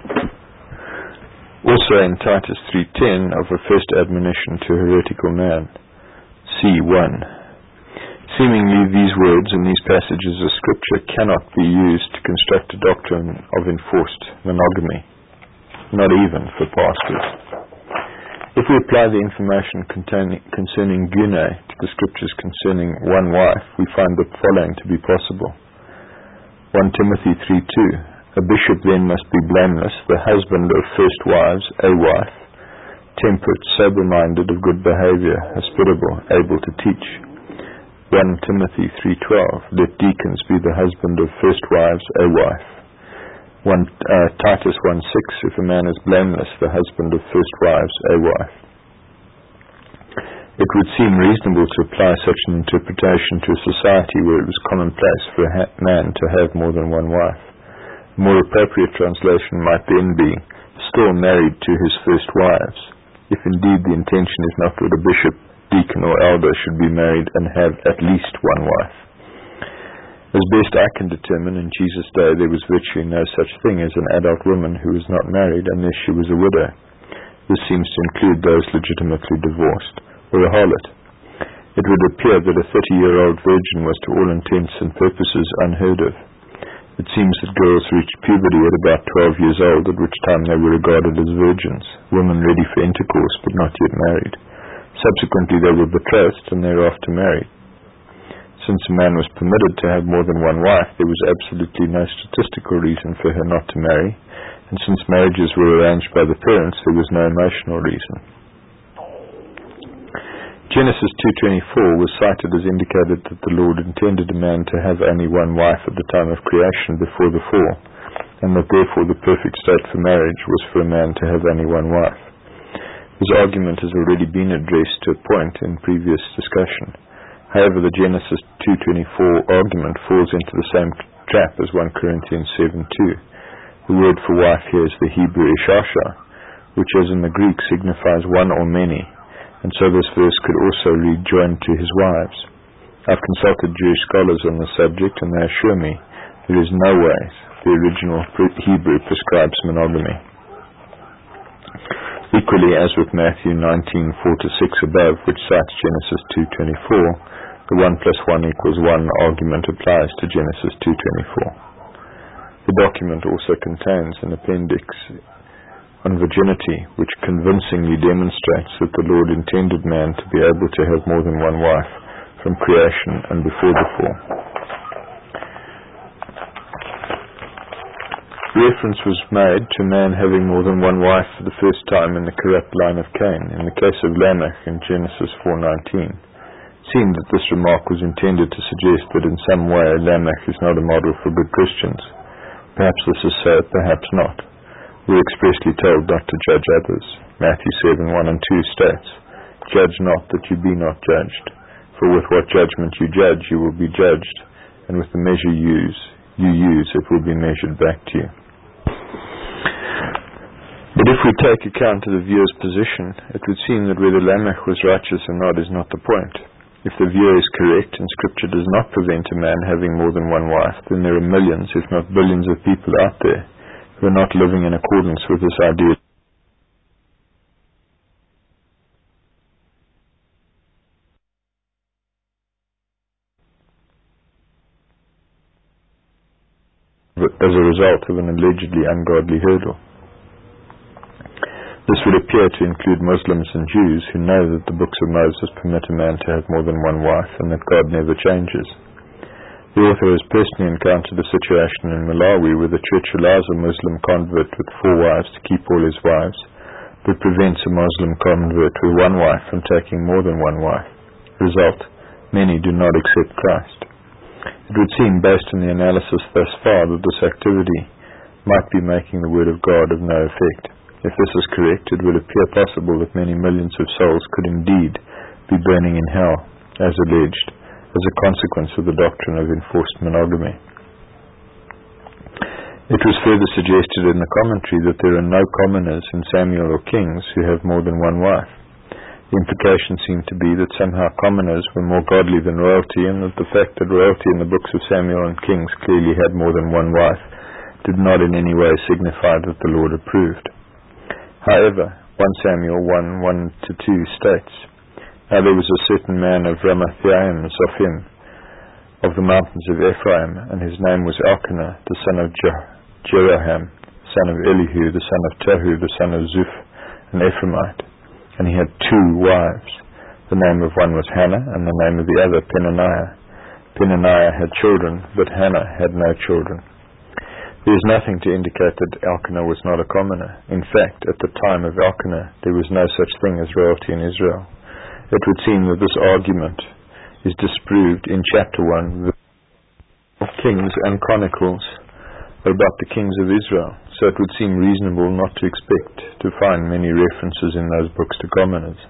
[SPEAKER 2] Also in Titus three ten of a first admonition to a heretical man. C one. Seemingly these words in these passages of Scripture cannot be used to construct a doctrine of enforced monogamy, not even for pastors. If we apply the information containing, concerning gune to the Scriptures concerning one wife, we find the following to be possible. First Timothy three two. A bishop then must be blameless, the husband of first wives, a wife, temperate, sober-minded, of good behavior, hospitable, able to teach. First Timothy three twelve. Let deacons be the husband of first wives, a wife. One, uh, Titus one six. If a man is blameless, the husband of first wives, a wife. It would seem reasonable to apply such an interpretation to a society where it was commonplace for a ha- man to have more than one wife. A more appropriate translation might then be, still married to his first wives, if indeed the intention is not that a bishop, deacon or elder should be married and have at least one wife. As best I can determine, in Jesus' day there was virtually no such thing as an adult woman who was not married unless she was a widow. This seems to include those legitimately divorced, or a harlot. It would appear that a thirty-year-old virgin was to all intents and purposes unheard of. It seems that girls reached puberty at about twelve years old, at which time they were regarded as virgins, women ready for intercourse but not yet married. Subsequently they were betrothed and thereafter married. Since a man was permitted to have more than one wife, there was absolutely no statistical reason for her not to marry, and since marriages were arranged by the parents, there was no emotional reason. Genesis two twenty-four was cited as indicated that the Lord intended a man to have only one wife at the time of creation before the fall, and that therefore the perfect state for marriage was for a man to have only one wife. This argument has already been addressed to a point in previous discussion. However, the Genesis two twenty-four argument falls into the same trap as First Corinthians seven two. The word for wife here is the Hebrew ishasha, which as in the Greek signifies one or many, and so this verse could also read joined to his wives. I've consulted Jewish scholars on the subject, and they assure me there is no way the original Hebrew prescribes monogamy. Equally, as with Matthew nineteen four to six above, which cites Genesis two twenty-four, the one plus one equals one argument applies to Genesis two twenty-four. The document also contains an appendix on virginity, which convincingly demonstrates that the Lord intended man to be able to have more than one wife from creation and before the fall. Reference was made to man having more than one wife for the first time in the corrupt line of Cain, in the case of Lamech in Genesis four nineteen. It seemed that this remark was intended to suggest that in some way Lamech is not a model for good Christians. Perhaps this is so, perhaps not. We are expressly told not to judge others. Matthew seven one and two states, "Judge not that you be not judged, for with what judgment you judge you will be judged, and with the measure you use, you use it will be measured back to you." But if we take account of the viewer's position, it would seem that whether Lamech was righteous or not is not the point. If the viewer is correct and Scripture does not prevent a man having more than one wife, then there are millions, if not billions, of people out there who are not living in accordance with this idea. As a result of an allegedly ungodly hurdle. This would appear to include Muslims and Jews who know that the books of Moses permit a man to have more than one wife and that God never changes. The author has personally encountered a situation in Malawi where the church allows a Muslim convert with four wives to keep all his wives, but prevents a Muslim convert with one wife from taking more than one wife. Result, many do not accept Christ. It would seem, based on the analysis thus far, that this activity might be making the word of God of no effect. If this is correct, it would appear possible that many millions of souls could indeed be burning in hell, as alleged, as a consequence of the doctrine of enforced monogamy. It was further suggested in the commentary that there are no commoners in Samuel or Kings who have more than one wife. The implication seemed to be that somehow commoners were more godly than royalty, and that the fact that royalty in the books of Samuel and Kings clearly had more than one wife did not in any way signify that the Lord approved. However, First Samuel one one to two states, "Now there was a certain man of Ramathaim, Zophim, of the mountains of Ephraim, and his name was Elkanah, the son of Je- Jeroham, son of Elihu, the son of Tohu, the son of Zuph, an Ephraimite. And he had two wives. The name of one was Hannah, and the name of the other Peninnah. Peninnah had children, but Hannah had no children." There is nothing to indicate that Elkanah was not a commoner. In fact, at the time of Elkanah, there was no such thing as royalty in Israel. It would seem that this argument is disproved in chapter one of Kings and Chronicles about the kings of Israel, so it would seem reasonable not to expect to find many references in those books to commoners.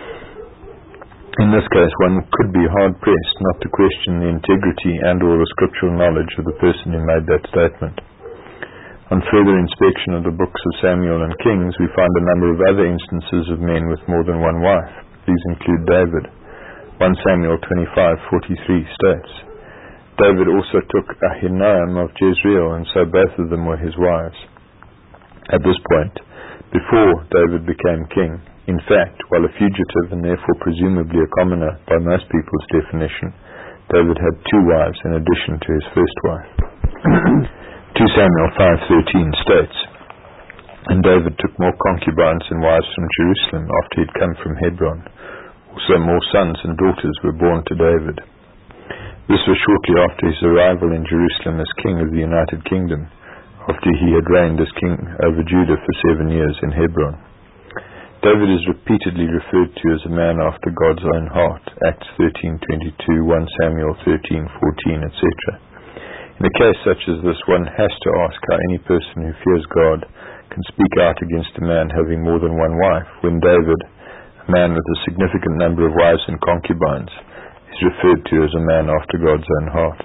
[SPEAKER 2] In this case, one could be hard-pressed not to question the integrity and or the scriptural knowledge of the person who made that statement. On further inspection of the books of Samuel and Kings, we find a number of other instances of men with more than one wife. These include David. First Samuel twenty-five forty-three states, "David also took Ahinoam of Jezreel, and so both of them were his wives." At this point, before David became king, in fact, while a fugitive and therefore presumably a commoner by most people's definition, David had two wives in addition to his first wife. Second Samuel five thirteen states, "And David took more concubines and wives from Jerusalem after he had come from Hebron. Also more sons and daughters were born to David." This was shortly after his arrival in Jerusalem as king of the United Kingdom, after he had reigned as king over Judah for seven years in Hebron. David is repeatedly referred to as a man after God's own heart, Acts thirteen twenty-two, First Samuel thirteen fourteen, et cetera. In a case such as this, one has to ask how any person who fears God can speak out against a man having more than one wife, when David, a man with a significant number of wives and concubines, is referred to as a man after God's own heart.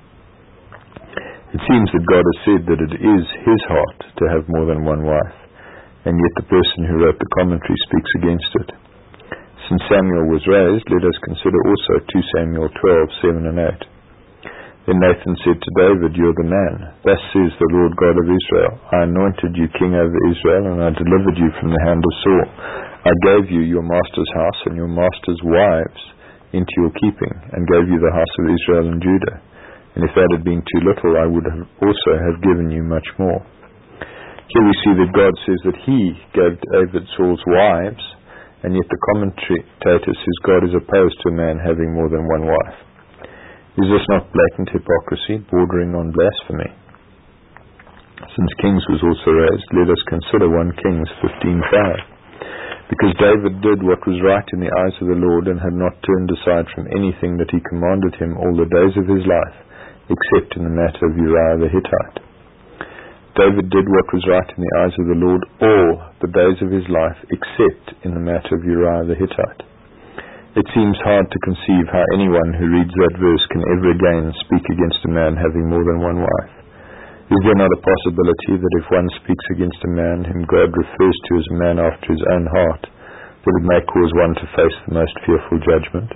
[SPEAKER 2] It seems that God has said that it is his heart to have more than one wife, and yet the person who wrote the commentary speaks against it. Since Samuel was raised, let us consider also Second Samuel twelve, seven and eight. Then Nathan said to David, "You are the man. Thus says the Lord God of Israel, I anointed you king over Israel, and I delivered you from the hand of Saul. I gave you your master's house and your master's wives into your keeping, and gave you the house of Israel and Judah. And if that had been too little, I would have also have given you much more." Here we see that God says that he gave David Saul's wives, and yet the commentator says God is opposed to a man having more than one wife. Is this not blatant hypocrisy, bordering on blasphemy? Since Kings was also raised, let us consider First Kings fifteen five. Because David did what was right in the eyes of the Lord, and had not turned aside from anything that he commanded him all the days of his life, except in the matter of Uriah the Hittite. David did what was right in the eyes of the Lord all the days of his life, except in the matter of Uriah the Hittite. It seems hard to conceive how anyone who reads that verse can ever again speak against a man having more than one wife. Is there not a possibility that if one speaks against a man whom God refers to as a man after his own heart, that it may cause one to face the most fearful judgment?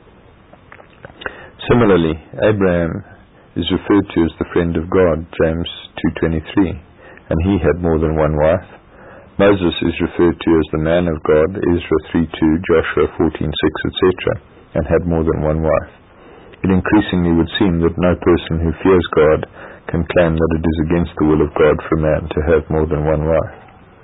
[SPEAKER 2] Similarly, Abraham is referred to as the friend of God, James two twenty-three, and he had more than one wife. Moses is referred to as the man of God, Ezra three two, Joshua fourteen six, et cetera, and had more than one wife. It increasingly would seem that no person who fears God can claim that it is against the will of God for a man to have more than one wife.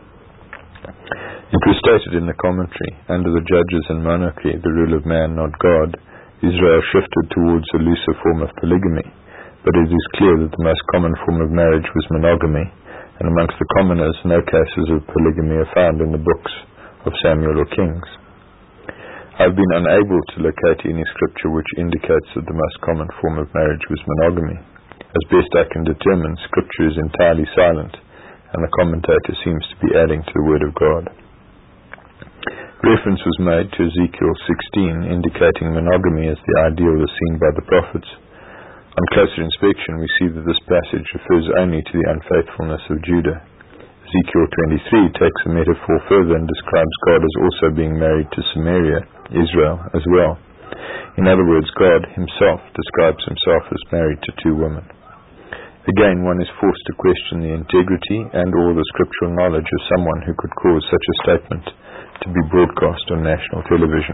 [SPEAKER 2] It was stated in the commentary, under the judges and monarchy, the rule of man, not God, Israel shifted towards a looser form of polygamy, but it is clear that the most common form of marriage was monogamy, and amongst the commoners no cases of polygamy are found in the books of Samuel or Kings. I have been unable to locate any scripture which indicates that the most common form of marriage was monogamy. As best I can determine, scripture is entirely silent, and the commentator seems to be adding to the word of God. Reference was made to Ezekiel sixteen, indicating monogamy as the ideal as seen by the prophets. On closer inspection, we see that this passage refers only to the unfaithfulness of Judah. Ezekiel twenty-three takes the metaphor further and describes God as also being married to Samaria, Israel, as well. In other words, God himself describes himself as married to two women. Again, one is forced to question the integrity and or the scriptural knowledge of someone who could cause such a statement to be broadcast on national television.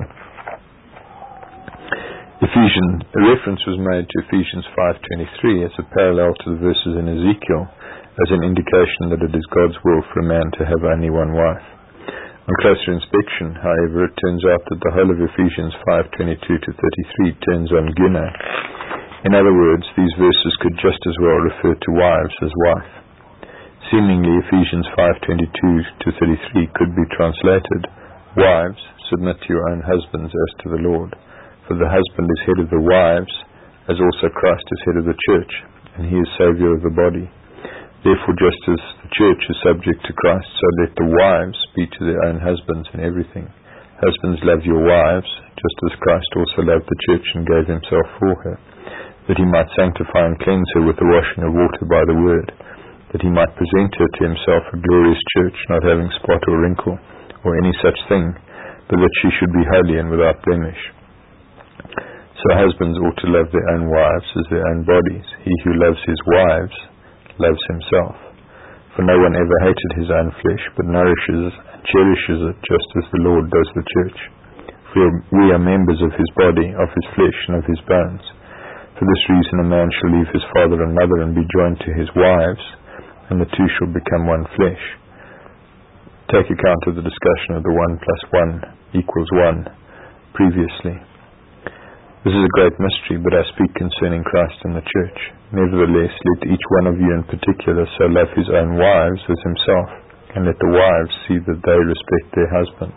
[SPEAKER 2] Ephesians, a reference was made to Ephesians five twenty-three as a parallel to the verses in Ezekiel, as an indication that it is God's will for a man to have only one wife. On closer inspection, however, it turns out that the whole of Ephesians five twenty-two to thirty-three turns on Guna. In other words, these verses could just as well refer to wives as wife. Seemingly, Ephesians five twenty-two to thirty-three could be translated, "Wives, submit to your own husbands as to the Lord. For the husband is head of the wives, as also Christ is head of the church, and he is Saviour of the body. Therefore, just as the church is subject to Christ, so let the wives be to their own husbands in everything. Husbands, love your wives, just as Christ also loved the church and gave himself for her, that he might sanctify and cleanse her with the washing of water by the word, that he might present her to himself a glorious church, not having spot or wrinkle, or any such thing, but that she should be holy and without blemish. So husbands ought to love their own wives as their own bodies. He who loves his wives loves himself. For no one ever hated his own flesh, but nourishes and cherishes it, just as the Lord does the church. For we are members of his body, of his flesh, and of his bones. For this reason a man shall leave his father and mother and be joined to his wives, and the two shall become one flesh. Take account of the discussion of the one plus one equals one previously. This is a great mystery, but I speak concerning Christ and the church. Nevertheless, let each one of you in particular so love his own wives as himself, and let the wives see that they respect their husband.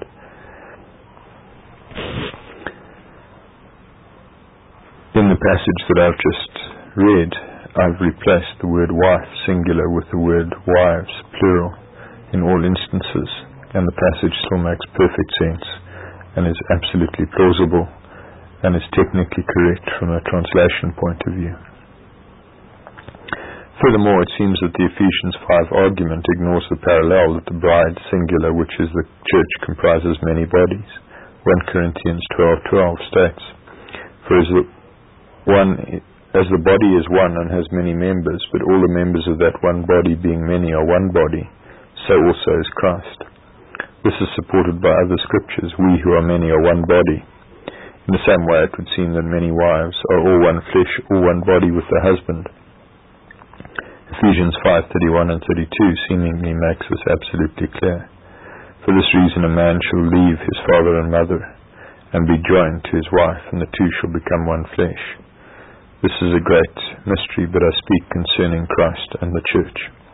[SPEAKER 2] In the passage that I've just read, I've replaced the word wife, singular, with the word wives, plural, in all instances, and the passage still makes perfect sense and is absolutely plausible and is technically correct from a translation point of view. Furthermore, it seems that the Ephesians five argument ignores the parallel that the bride, singular, which is the church, comprises many bodies. First Corinthians twelve twelve states, For as the, one, as the body is one and has many members, but all the members of that one body being many are one body, so also is Christ. This is supported by other scriptures. We who are many are one body. In the same way, it would seem that many wives are all one flesh, all one body with their husband. Ephesians five thirty-one and thirty-two seemingly makes this absolutely clear. For this reason a man shall leave his father and mother, and be joined to his wife, and the two shall become one flesh. This is a great mystery, but I speak concerning Christ and the church.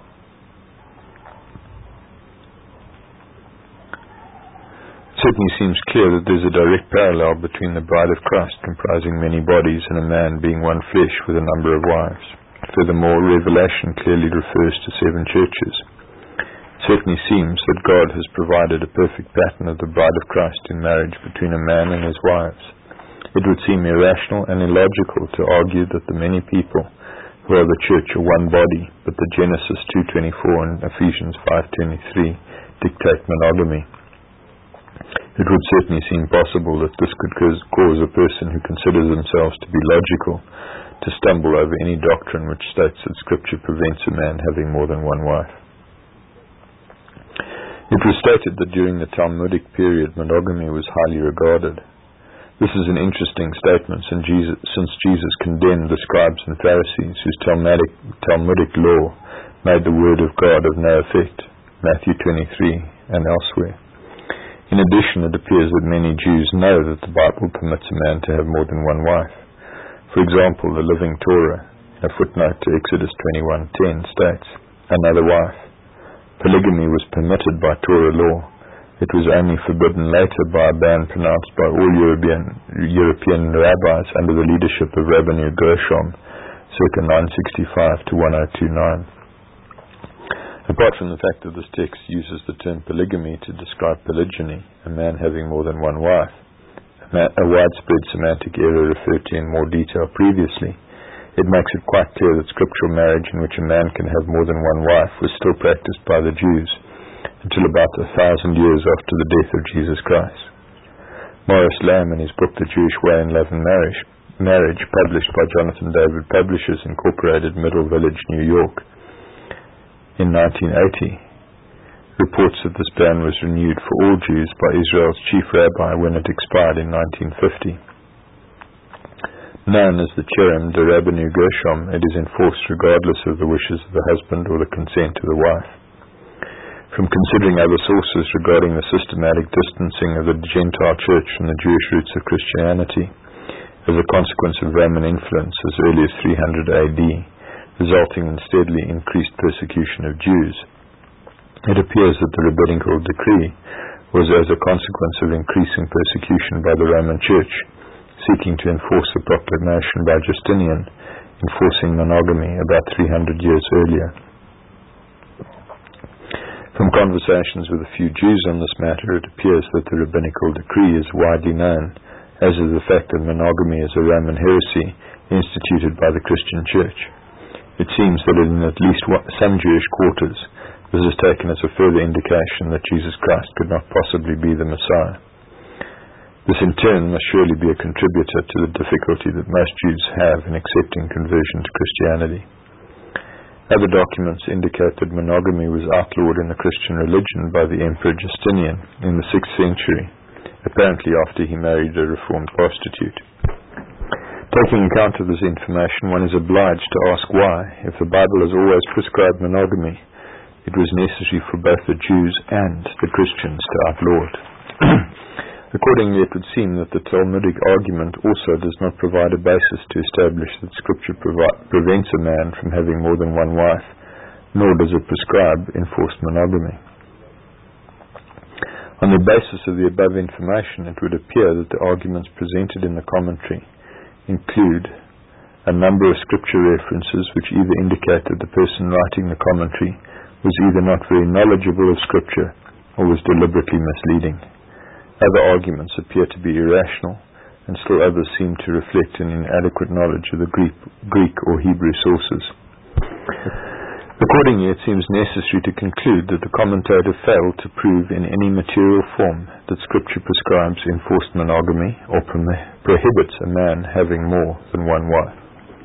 [SPEAKER 2] It certainly seems clear that there is a direct parallel between the bride of Christ comprising many bodies and a man being one flesh with a number of wives. Furthermore, Revelation clearly refers to seven churches. It certainly seems that God has provided a perfect pattern of the bride of Christ in marriage between a man and his wives. It would seem irrational and illogical to argue that the many people who are the church are one body, but the Genesis two twenty-four and Ephesians five twenty-three dictate monogamy. It would certainly seem possible that this could cause a person who considers themselves to be logical to stumble over any doctrine which states that Scripture prevents a man having more than one wife. It was stated that during the Talmudic period monogamy was highly regarded. This is an interesting statement since Jesus, since Jesus condemned the scribes and Pharisees whose Talmudic, Talmudic law made the word of God of no effect, Matthew twenty-three and elsewhere. In addition, it appears that many Jews know that the Bible permits a man to have more than one wife. For example, the Living Torah, in a footnote to Exodus twenty-one ten, states, another wife. Polygamy was permitted by Torah law. It was only forbidden later by a ban pronounced by all European, European rabbis under the leadership of Rabbeinu Gershom, circa nine sixty-five to ten twenty-nine. Apart from the fact that this text uses the term polygamy to describe polygyny, a man having more than one wife, a widespread semantic error referred to in more detail previously, it makes it quite clear that scriptural marriage in which a man can have more than one wife was still practiced by the Jews until about a thousand years after the death of Jesus Christ. Morris Lamb, in his book The Jewish Way in Love and Marriage, marriage published by Jonathan David Publishers Incorporated, Middle Village, New York, in nineteen eighty, reports that this ban was renewed for all Jews by Israel's chief rabbi when it expired in nineteen fifty. Known as the Cherem de Rabbeinu Gershom, it is enforced regardless of the wishes of the husband or the consent of the wife. From considering other sources regarding the systematic distancing of the Gentile church from the Jewish roots of Christianity, as a consequence of Roman influence as early as three hundred A D, resulting in steadily increased persecution of Jews, it appears that the rabbinical decree was as a consequence of increasing persecution by the Roman Church, seeking to enforce the proclamation by Justinian, enforcing monogamy about three hundred years earlier. From conversations with a few Jews on this matter, it appears that the rabbinical decree is widely known, as is the fact that monogamy is a Roman heresy instituted by the Christian Church. It seems that in at least some Jewish quarters, this is taken as a further indication that Jesus Christ could not possibly be the Messiah. This in turn must surely be a contributor to the difficulty that most Jews have in accepting conversion to Christianity. Other documents indicate that monogamy was outlawed in the Christian religion by the Emperor Justinian in the sixth century, apparently after he married a reformed prostitute. Taking account of this information, one is obliged to ask why, if the Bible has always prescribed monogamy, it was necessary for both the Jews and the Christians to outlaw it. Accordingly, it would seem that the Talmudic argument also does not provide a basis to establish that Scripture provi- prevents a man from having more than one wife, nor does it prescribe enforced monogamy. On the basis of the above information, it would appear that the arguments presented in the commentary include a number of scripture references which either indicate that the person writing the commentary was either not very knowledgeable of Scripture or was deliberately misleading. Other arguments appear to be irrational, and still others seem to reflect an inadequate knowledge of the Greek, Greek or Hebrew sources. Accordingly, it seems necessary to conclude that the commentator failed to prove in any material form that Scripture prescribes enforced monogamy or pro- prohibits a man having more than one wife.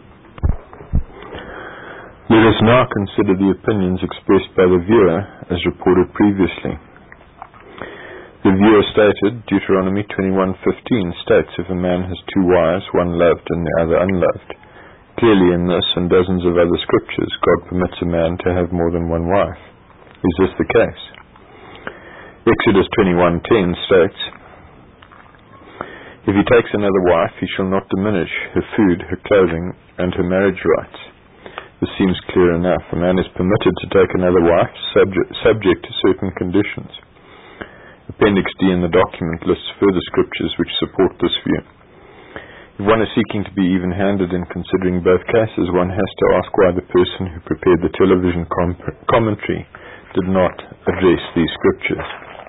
[SPEAKER 2] Let us now consider the opinions expressed by the viewer as reported previously. The viewer stated, Deuteronomy twenty-one fifteen states if a man has two wives, one loved and the other unloved. Clearly in this and dozens of other scriptures, God permits a man to have more than one wife. Is this the case? Exodus twenty-one ten states, if he takes another wife, he shall not diminish her food, her clothing, and her marriage rights. This seems clear enough. A man is permitted to take another wife, subject, subject to certain conditions. Appendix D in the document lists further scriptures which support this view. If one is seeking to be even-handed in considering both cases, one has to ask why the person who prepared the television com- commentary did not address these scriptures.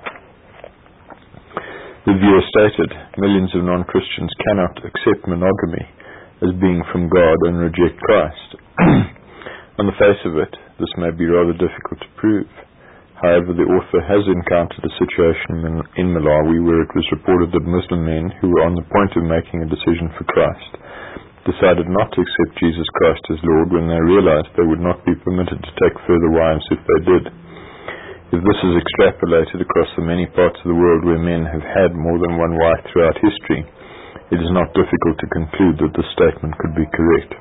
[SPEAKER 2] The viewer stated, millions of non-Christians cannot accept monogamy as being from God and reject Christ. On the face of it, this may be rather difficult to prove. However, the author has encountered a situation in, in Malawi where it was reported that Muslim men who were on the point of making a decision for Christ decided not to accept Jesus Christ as Lord when they realized they would not be permitted to take further wives if they did. If this is extrapolated across the many parts of the world where men have had more than one wife throughout history, it is not difficult to conclude that this statement could be correct.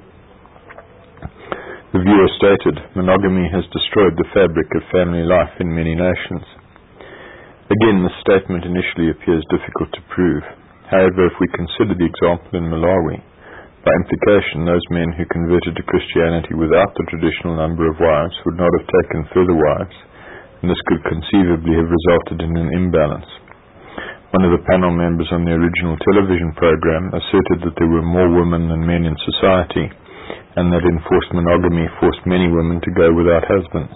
[SPEAKER 2] The viewer stated, monogamy has destroyed the fabric of family life in many nations. Again, this statement initially appears difficult to prove. However, if we consider the example in Malawi, by implication, those men who converted to Christianity without the traditional number of wives would not have taken further wives, and this could conceivably have resulted in an imbalance. One of the panel members on the original television program asserted that there were more women than men in society, and that enforced monogamy forced many women to go without husbands.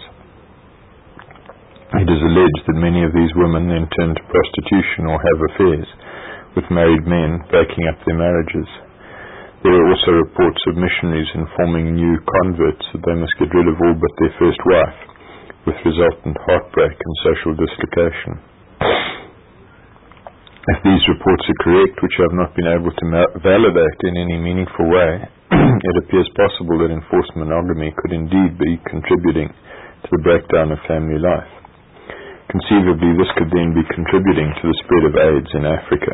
[SPEAKER 2] It is alleged that many of these women then turn to prostitution or have affairs with married men, breaking up their marriages. There are also reports of missionaries informing new converts that they must get rid of all but their first wife, with resultant heartbreak and social dislocation. If these reports are correct, which I have not been able to ma- validate in any meaningful way, it appears possible that enforced monogamy could indeed be contributing to the breakdown of family life. Conceivably, this could then be contributing to the spread of AIDS in Africa.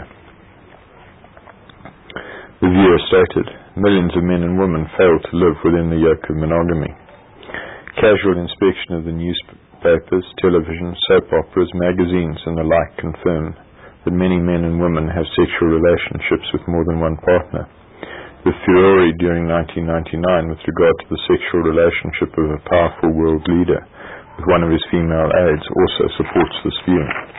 [SPEAKER 2] The viewer stated, millions of men and women fail to live within the yoke of monogamy. Casual inspection of the newspapers, television, soap operas, magazines, and the like confirm that many men and women have sexual relationships with more than one partner. The furore during nineteen ninety-nine with regard to the sexual relationship of a powerful world leader with one of his female aides also supports this view.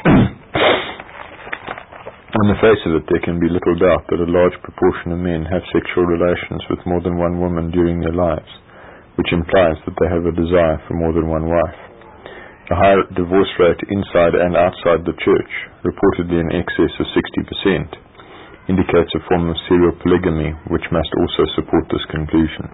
[SPEAKER 2] On the face of it, there can be little doubt that a large proportion of men have sexual relations with more than one woman during their lives, which implies that they have a desire for more than one wife. The high divorce rate inside and outside the church, reportedly in excess of sixty percent, indicates a form of serial polygamy which must also support this conclusion.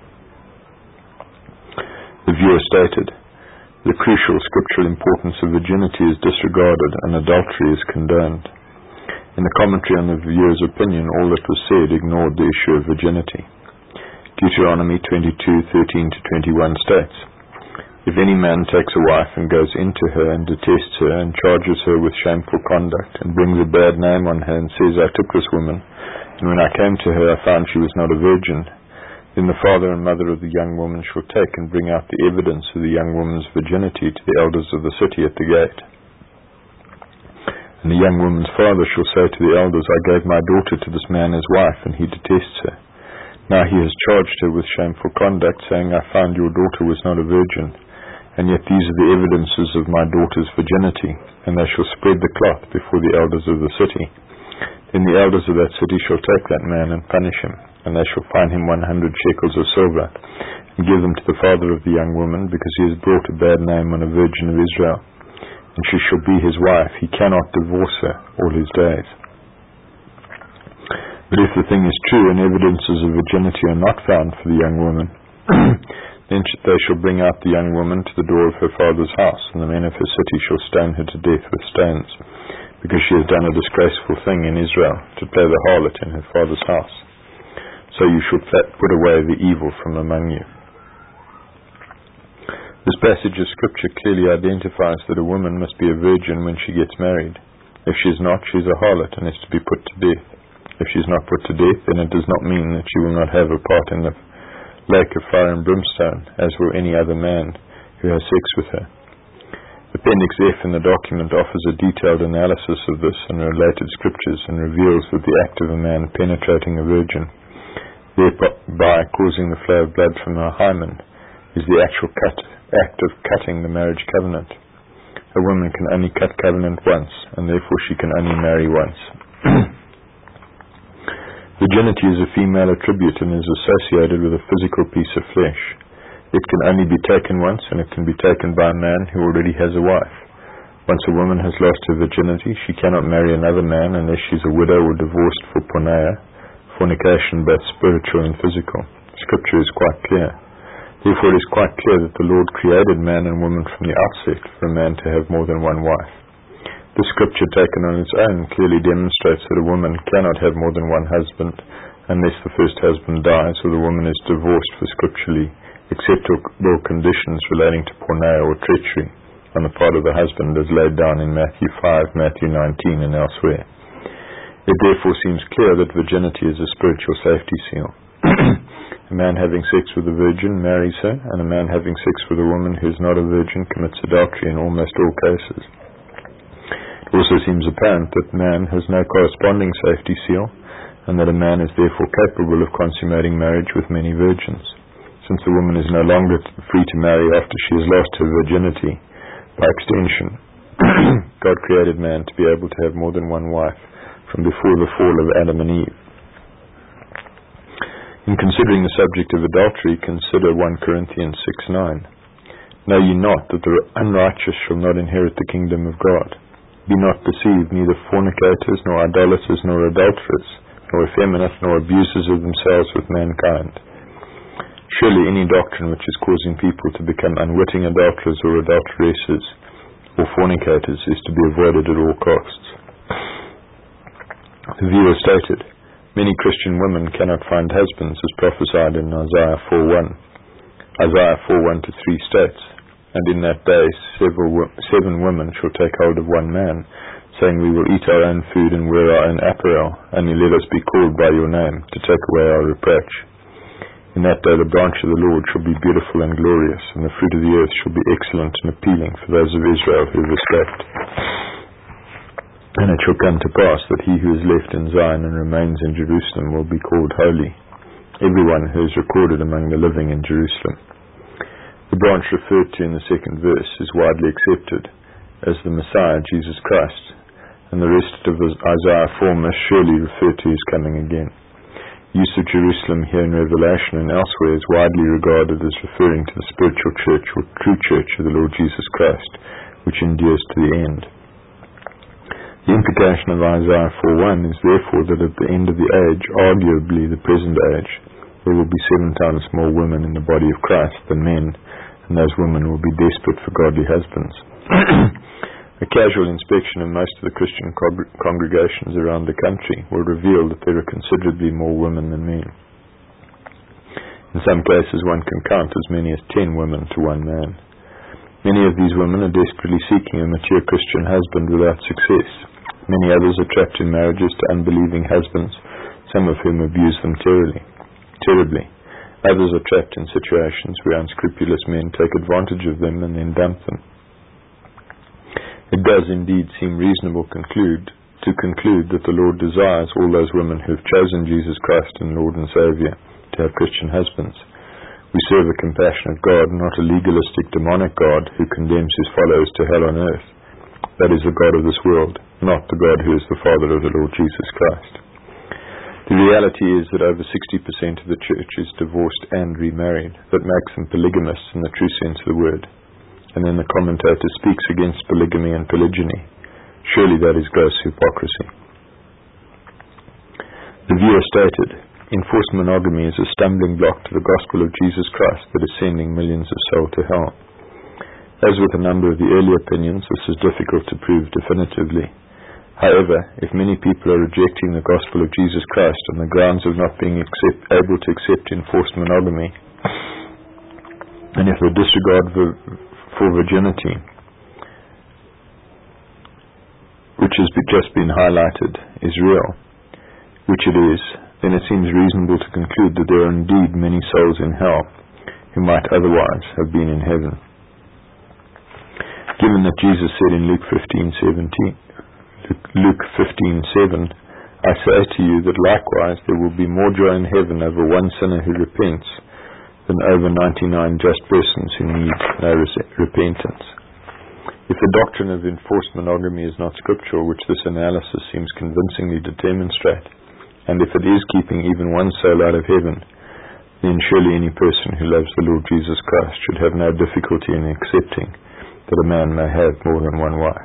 [SPEAKER 2] The viewer stated, the crucial scriptural importance of virginity is disregarded and adultery is condoned. In the commentary on the viewer's opinion, all that was said ignored the issue of virginity. Deuteronomy twenty-two thirteen to twenty-one states, if any man takes a wife and goes into her and detests her and charges her with shameful conduct and brings a bad name on her and says, I took this woman, and when I came to her I found she was not a virgin, then the father and mother of the young woman shall take and bring out the evidence of the young woman's virginity to the elders of the city at the gate. And the young woman's father shall say to the elders, I gave my daughter to this man as wife, and he detests her. Now he has charged her with shameful conduct, saying, I found your daughter was not a virgin. And yet these are the evidences of my daughter's virginity, and they shall spread the cloth before the elders of the city. Then the elders of that city shall take that man and punish him, and they shall fine him one hundred shekels of silver, and give them to the father of the young woman, because he has brought a bad name on a virgin of Israel. And she shall be his wife. He cannot divorce her all his days. But if the thing is true, and evidences of virginity are not found for the young woman, then they shall bring out the young woman to the door of her father's house, and the men of her city shall stone her to death with stones, because she has done a disgraceful thing in Israel, to play the harlot in her father's house. So you shall put away the evil from among you. This passage of Scripture clearly identifies that a woman must be a virgin when she gets married. If she is not, she is a harlot and is to be put to death. If she is not put to death, then it does not mean that she will not have a part in the lake of fire and brimstone, as will any other man who has sex with her. Appendix F in the document offers a detailed analysis of this and related scriptures, and reveals that the act of a man penetrating a virgin, thereby causing the flow of blood from her hymen, is the actual cut act of cutting the marriage covenant. A woman can only cut covenant once, and therefore she can only marry once. Virginity is a female attribute and is associated with a physical piece of flesh. It can only be taken once, and it can be taken by a man who already has a wife. Once a woman has lost her virginity, she cannot marry another man unless she is a widow or divorced for porneia, fornication, both spiritual and physical. Scripture is quite clear. Therefore it is quite clear that the Lord created man and woman from the outset for a man to have more than one wife. The scripture taken on its own clearly demonstrates that a woman cannot have more than one husband unless the first husband dies or the woman is divorced for scripturally acceptable conditions relating to porneia or treachery on the part of the husband, as laid down in Matthew five, Matthew nineteen, and elsewhere. It therefore seems clear that virginity is a spiritual safety seal. A man having sex with a virgin marries her, and a man having sex with a woman who is not a virgin commits adultery in almost all cases. It also seems apparent that man has no corresponding safety seal, and that a man is therefore capable of consummating marriage with many virgins. Since the woman is no longer free to marry after she has lost her virginity, by extension, God created man to be able to have more than one wife from before the fall of Adam and Eve. In considering the subject of adultery, consider First Corinthians six nine. Know ye not that the unrighteous shall not inherit the kingdom of God? Be not deceived, neither fornicators, nor idolaters, nor adulterers, nor effeminate, nor abusers of themselves with mankind. Surely any doctrine which is causing people to become unwitting adulterers or adulteresses or fornicators is to be avoided at all costs. The viewer stated, many Christian women cannot find husbands, as prophesied in Isaiah four one. Isaiah four one to three states, And in that day several, seven women shall take hold of one man, saying, We will eat our own food and wear our own apparel, only let us be called by your name, to take away our reproach. In that day the branch of the Lord shall be beautiful and glorious, and the fruit of the earth shall be excellent and appealing for those of Israel who have escaped. And it shall come to pass that he who is left in Zion and remains in Jerusalem will be called holy, everyone who is recorded among the living in Jerusalem. The branch referred to in the second verse is widely accepted as the Messiah, Jesus Christ, and the rest of Isaiah four must surely refer to his coming again. Use of Jerusalem here in Revelation and elsewhere is widely regarded as referring to the spiritual church or true church of the Lord Jesus Christ, which endures to the end. The implication of Isaiah four one is therefore that at the end of the age, arguably the present age, there will be seven times more women in the body of Christ than men, and those women will be desperate for godly husbands. A casual inspection of most of the Christian congr- congregations around the country will reveal that there are considerably more women than men. In some cases one can count as many as ten women to one man. Many of these women are desperately seeking a mature Christian husband without success. Many others are trapped in marriages to unbelieving husbands, some of whom abuse them terribly. terribly. Others are trapped in situations where unscrupulous men take advantage of them and then dump them. It does indeed seem reasonable conclude, to conclude that the Lord desires all those women who have chosen Jesus Christ and Lord and Saviour to have Christian husbands. We serve a compassionate God, not a legalistic demonic God who condemns his followers to hell on earth. That is the God of this world, not the God who is the Father of the Lord Jesus Christ. The reality is that over sixty percent of the church is divorced and remarried. That makes them polygamists in the true sense of the word. And then the commentator speaks against polygamy and polygyny. Surely that is gross hypocrisy. The viewer stated, enforced monogamy is a stumbling block to the gospel of Jesus Christ that is sending millions of souls to hell. As with a number of the early opinions, this is difficult to prove definitively. However, if many people are rejecting the gospel of Jesus Christ on the grounds of not being accept, able to accept enforced monogamy, and if the disregard for, for virginity, which has just been highlighted, is real, which it is, then it seems reasonable to conclude that there are indeed many souls in hell who might otherwise have been in heaven. Given that Jesus said in Luke fifteen seventeen, Luke fifteen seven, I say to you that likewise there will be more joy in heaven over one sinner who repents than over ninety-nine just persons who need no repentance. If the doctrine of enforced monogamy is not scriptural, which this analysis seems convincingly to demonstrate, and if it is keeping even one soul out of heaven, then surely any person who loves the Lord Jesus Christ should have no difficulty in accepting that a man may have more than one wife.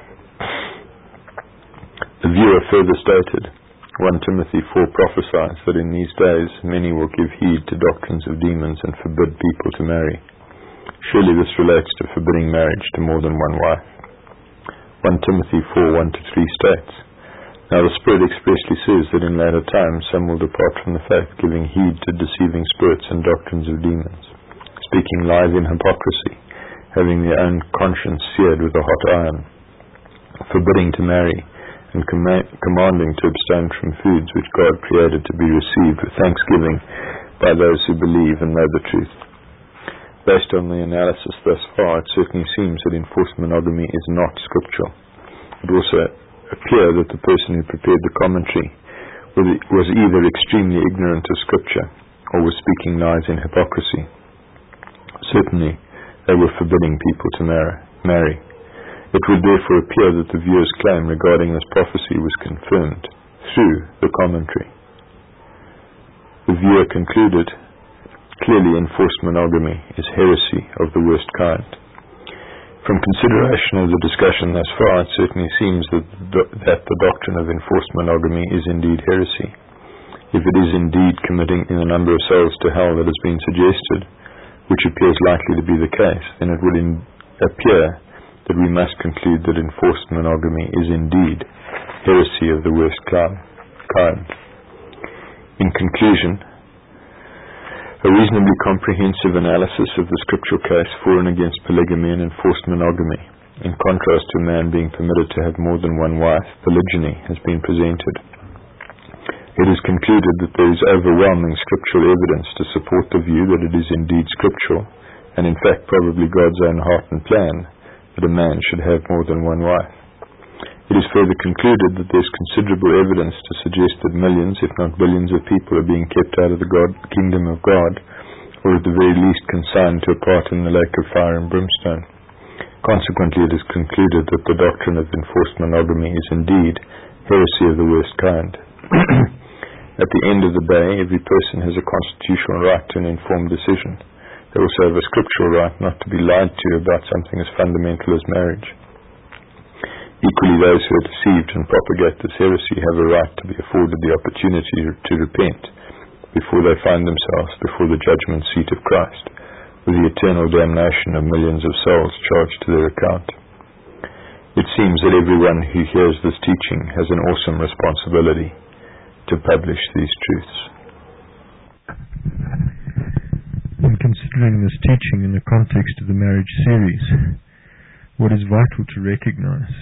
[SPEAKER 2] The viewer further stated, First Timothy four prophesies that in these days many will give heed to doctrines of demons and forbid people to marry. Surely this relates to forbidding marriage to more than one wife. First Timothy four one to three states, Now the Spirit expressly says that in latter times some will depart from the faith, giving heed to deceiving spirits and doctrines of demons, speaking lies in hypocrisy, having their own conscience seared with a hot iron, forbidding to marry, and com- commanding to abstain from foods which God created to be received with thanksgiving by those who believe and know the truth. Based on the analysis thus far, it certainly seems that enforced monogamy is not scriptural. It also appears that the person who prepared the commentary was either extremely ignorant of Scripture or was speaking lies in hypocrisy. Certainly, they were forbidding people to marry. It would therefore appear that the viewer's claim regarding this prophecy was confirmed through the commentary. The viewer concluded, clearly enforced monogamy is heresy of the worst kind. From consideration of the discussion thus far, it certainly seems that the, that the doctrine of enforced monogamy is indeed heresy. If it is indeed committing in a number of souls to hell that has been suggested, which appears likely to be the case, then it would in, appear that we must conclude that enforced monogamy is indeed heresy of the worst kind. In conclusion, a reasonably comprehensive analysis of the scriptural case for and against polygamy and enforced monogamy, in contrast to a man being permitted to have more than one wife, polygyny, has been presented. It is concluded that there is overwhelming scriptural evidence to support the view that it is indeed scriptural, and in fact probably God's own heart and plan, that a man should have more than one wife. It is further concluded that there is considerable evidence to suggest that millions, if not billions of people are being kept out of the God, kingdom of God, or at the very least consigned to a part in the lake of fire and brimstone. Consequently, it is concluded that the doctrine of enforced monogamy is indeed heresy of the worst kind. At the end of the day, every person has a constitutional right to an informed decision. They also have a scriptural right not to be lied to about something as fundamental as marriage. Equally, those who are deceived and propagate this heresy have a right to be afforded the opportunity to repent before they find themselves before the judgment seat of Christ, with the eternal damnation of millions of souls charged to their account. It seems that everyone who hears this teaching has an awesome responsibility to publish these truths.
[SPEAKER 1] In considering this teaching in the context of the marriage series, what is vital to recognize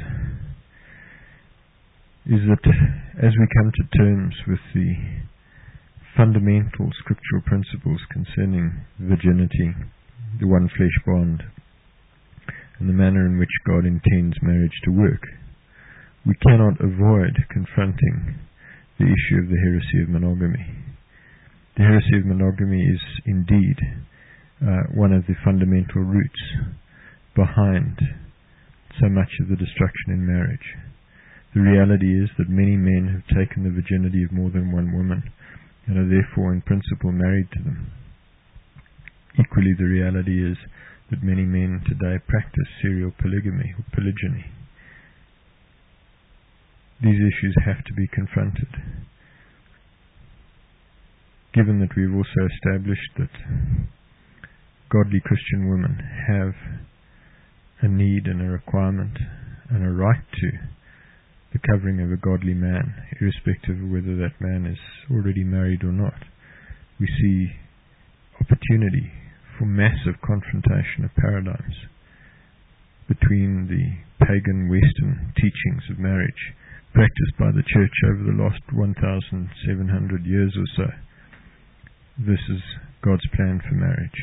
[SPEAKER 1] is that as we come to terms with the fundamental scriptural principles concerning virginity, the one flesh bond, and the manner in which God intends marriage to work, we cannot avoid confronting the issue of the heresy of monogamy. The heresy of monogamy is indeed uh, one of the fundamental roots behind so much of the destruction in marriage. The reality is that many men have taken the virginity of more than one woman and are therefore in principle married to them. Equally, the reality is that many men today practice serial polygamy or polygyny. These issues have to be confronted. Given that we've also established that godly Christian women have a need and a requirement and a right to the covering of a godly man, irrespective of whether that man is already married or not, we see opportunity for massive confrontation of paradigms between the pagan Western teachings of marriage practiced by the Church over the last one thousand seven hundred years or so versus God's plan for marriage.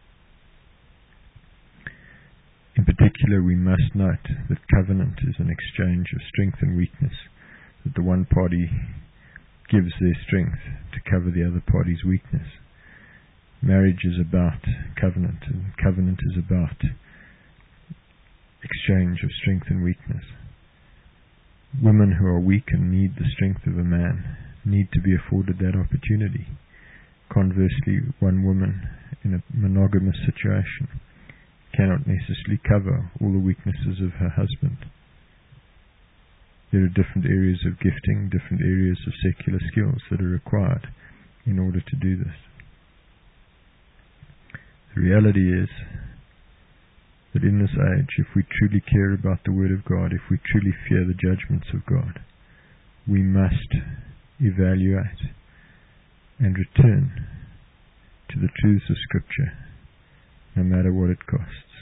[SPEAKER 1] In particular, we must note that covenant is an exchange of strength and weakness, that the one party gives their strength to cover the other party's weakness. Marriage is about covenant, and covenant is about exchange of strength and weakness. Women who are weak and need the strength of a man need to be afforded that opportunity. Conversely, one woman in a monogamous situation cannot necessarily cover all the weaknesses of her husband. There are different areas of gifting, different areas of secular skills that are required in order to do this. The reality is that in this age, if we truly care about the Word of God, if we truly fear the judgments of God, we must evaluate and return to the truths of Scripture, no matter what it costs.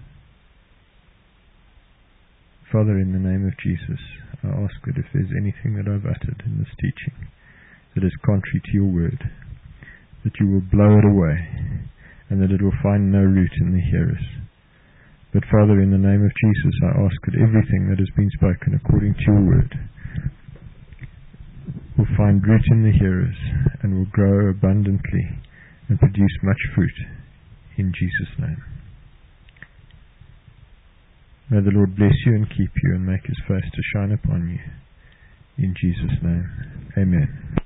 [SPEAKER 1] Father, in the name of Jesus, I ask that if there's anything that I've uttered in this teaching that is contrary to your word, that you will blow it away, and that it will find no root in the hearers. But Father, in the name of Jesus, I ask that everything that has been spoken according to your word will find root in the hearers and will grow abundantly and produce much fruit. In Jesus' name. May the Lord bless you and keep you and make his face to shine upon you. In Jesus' name. Amen.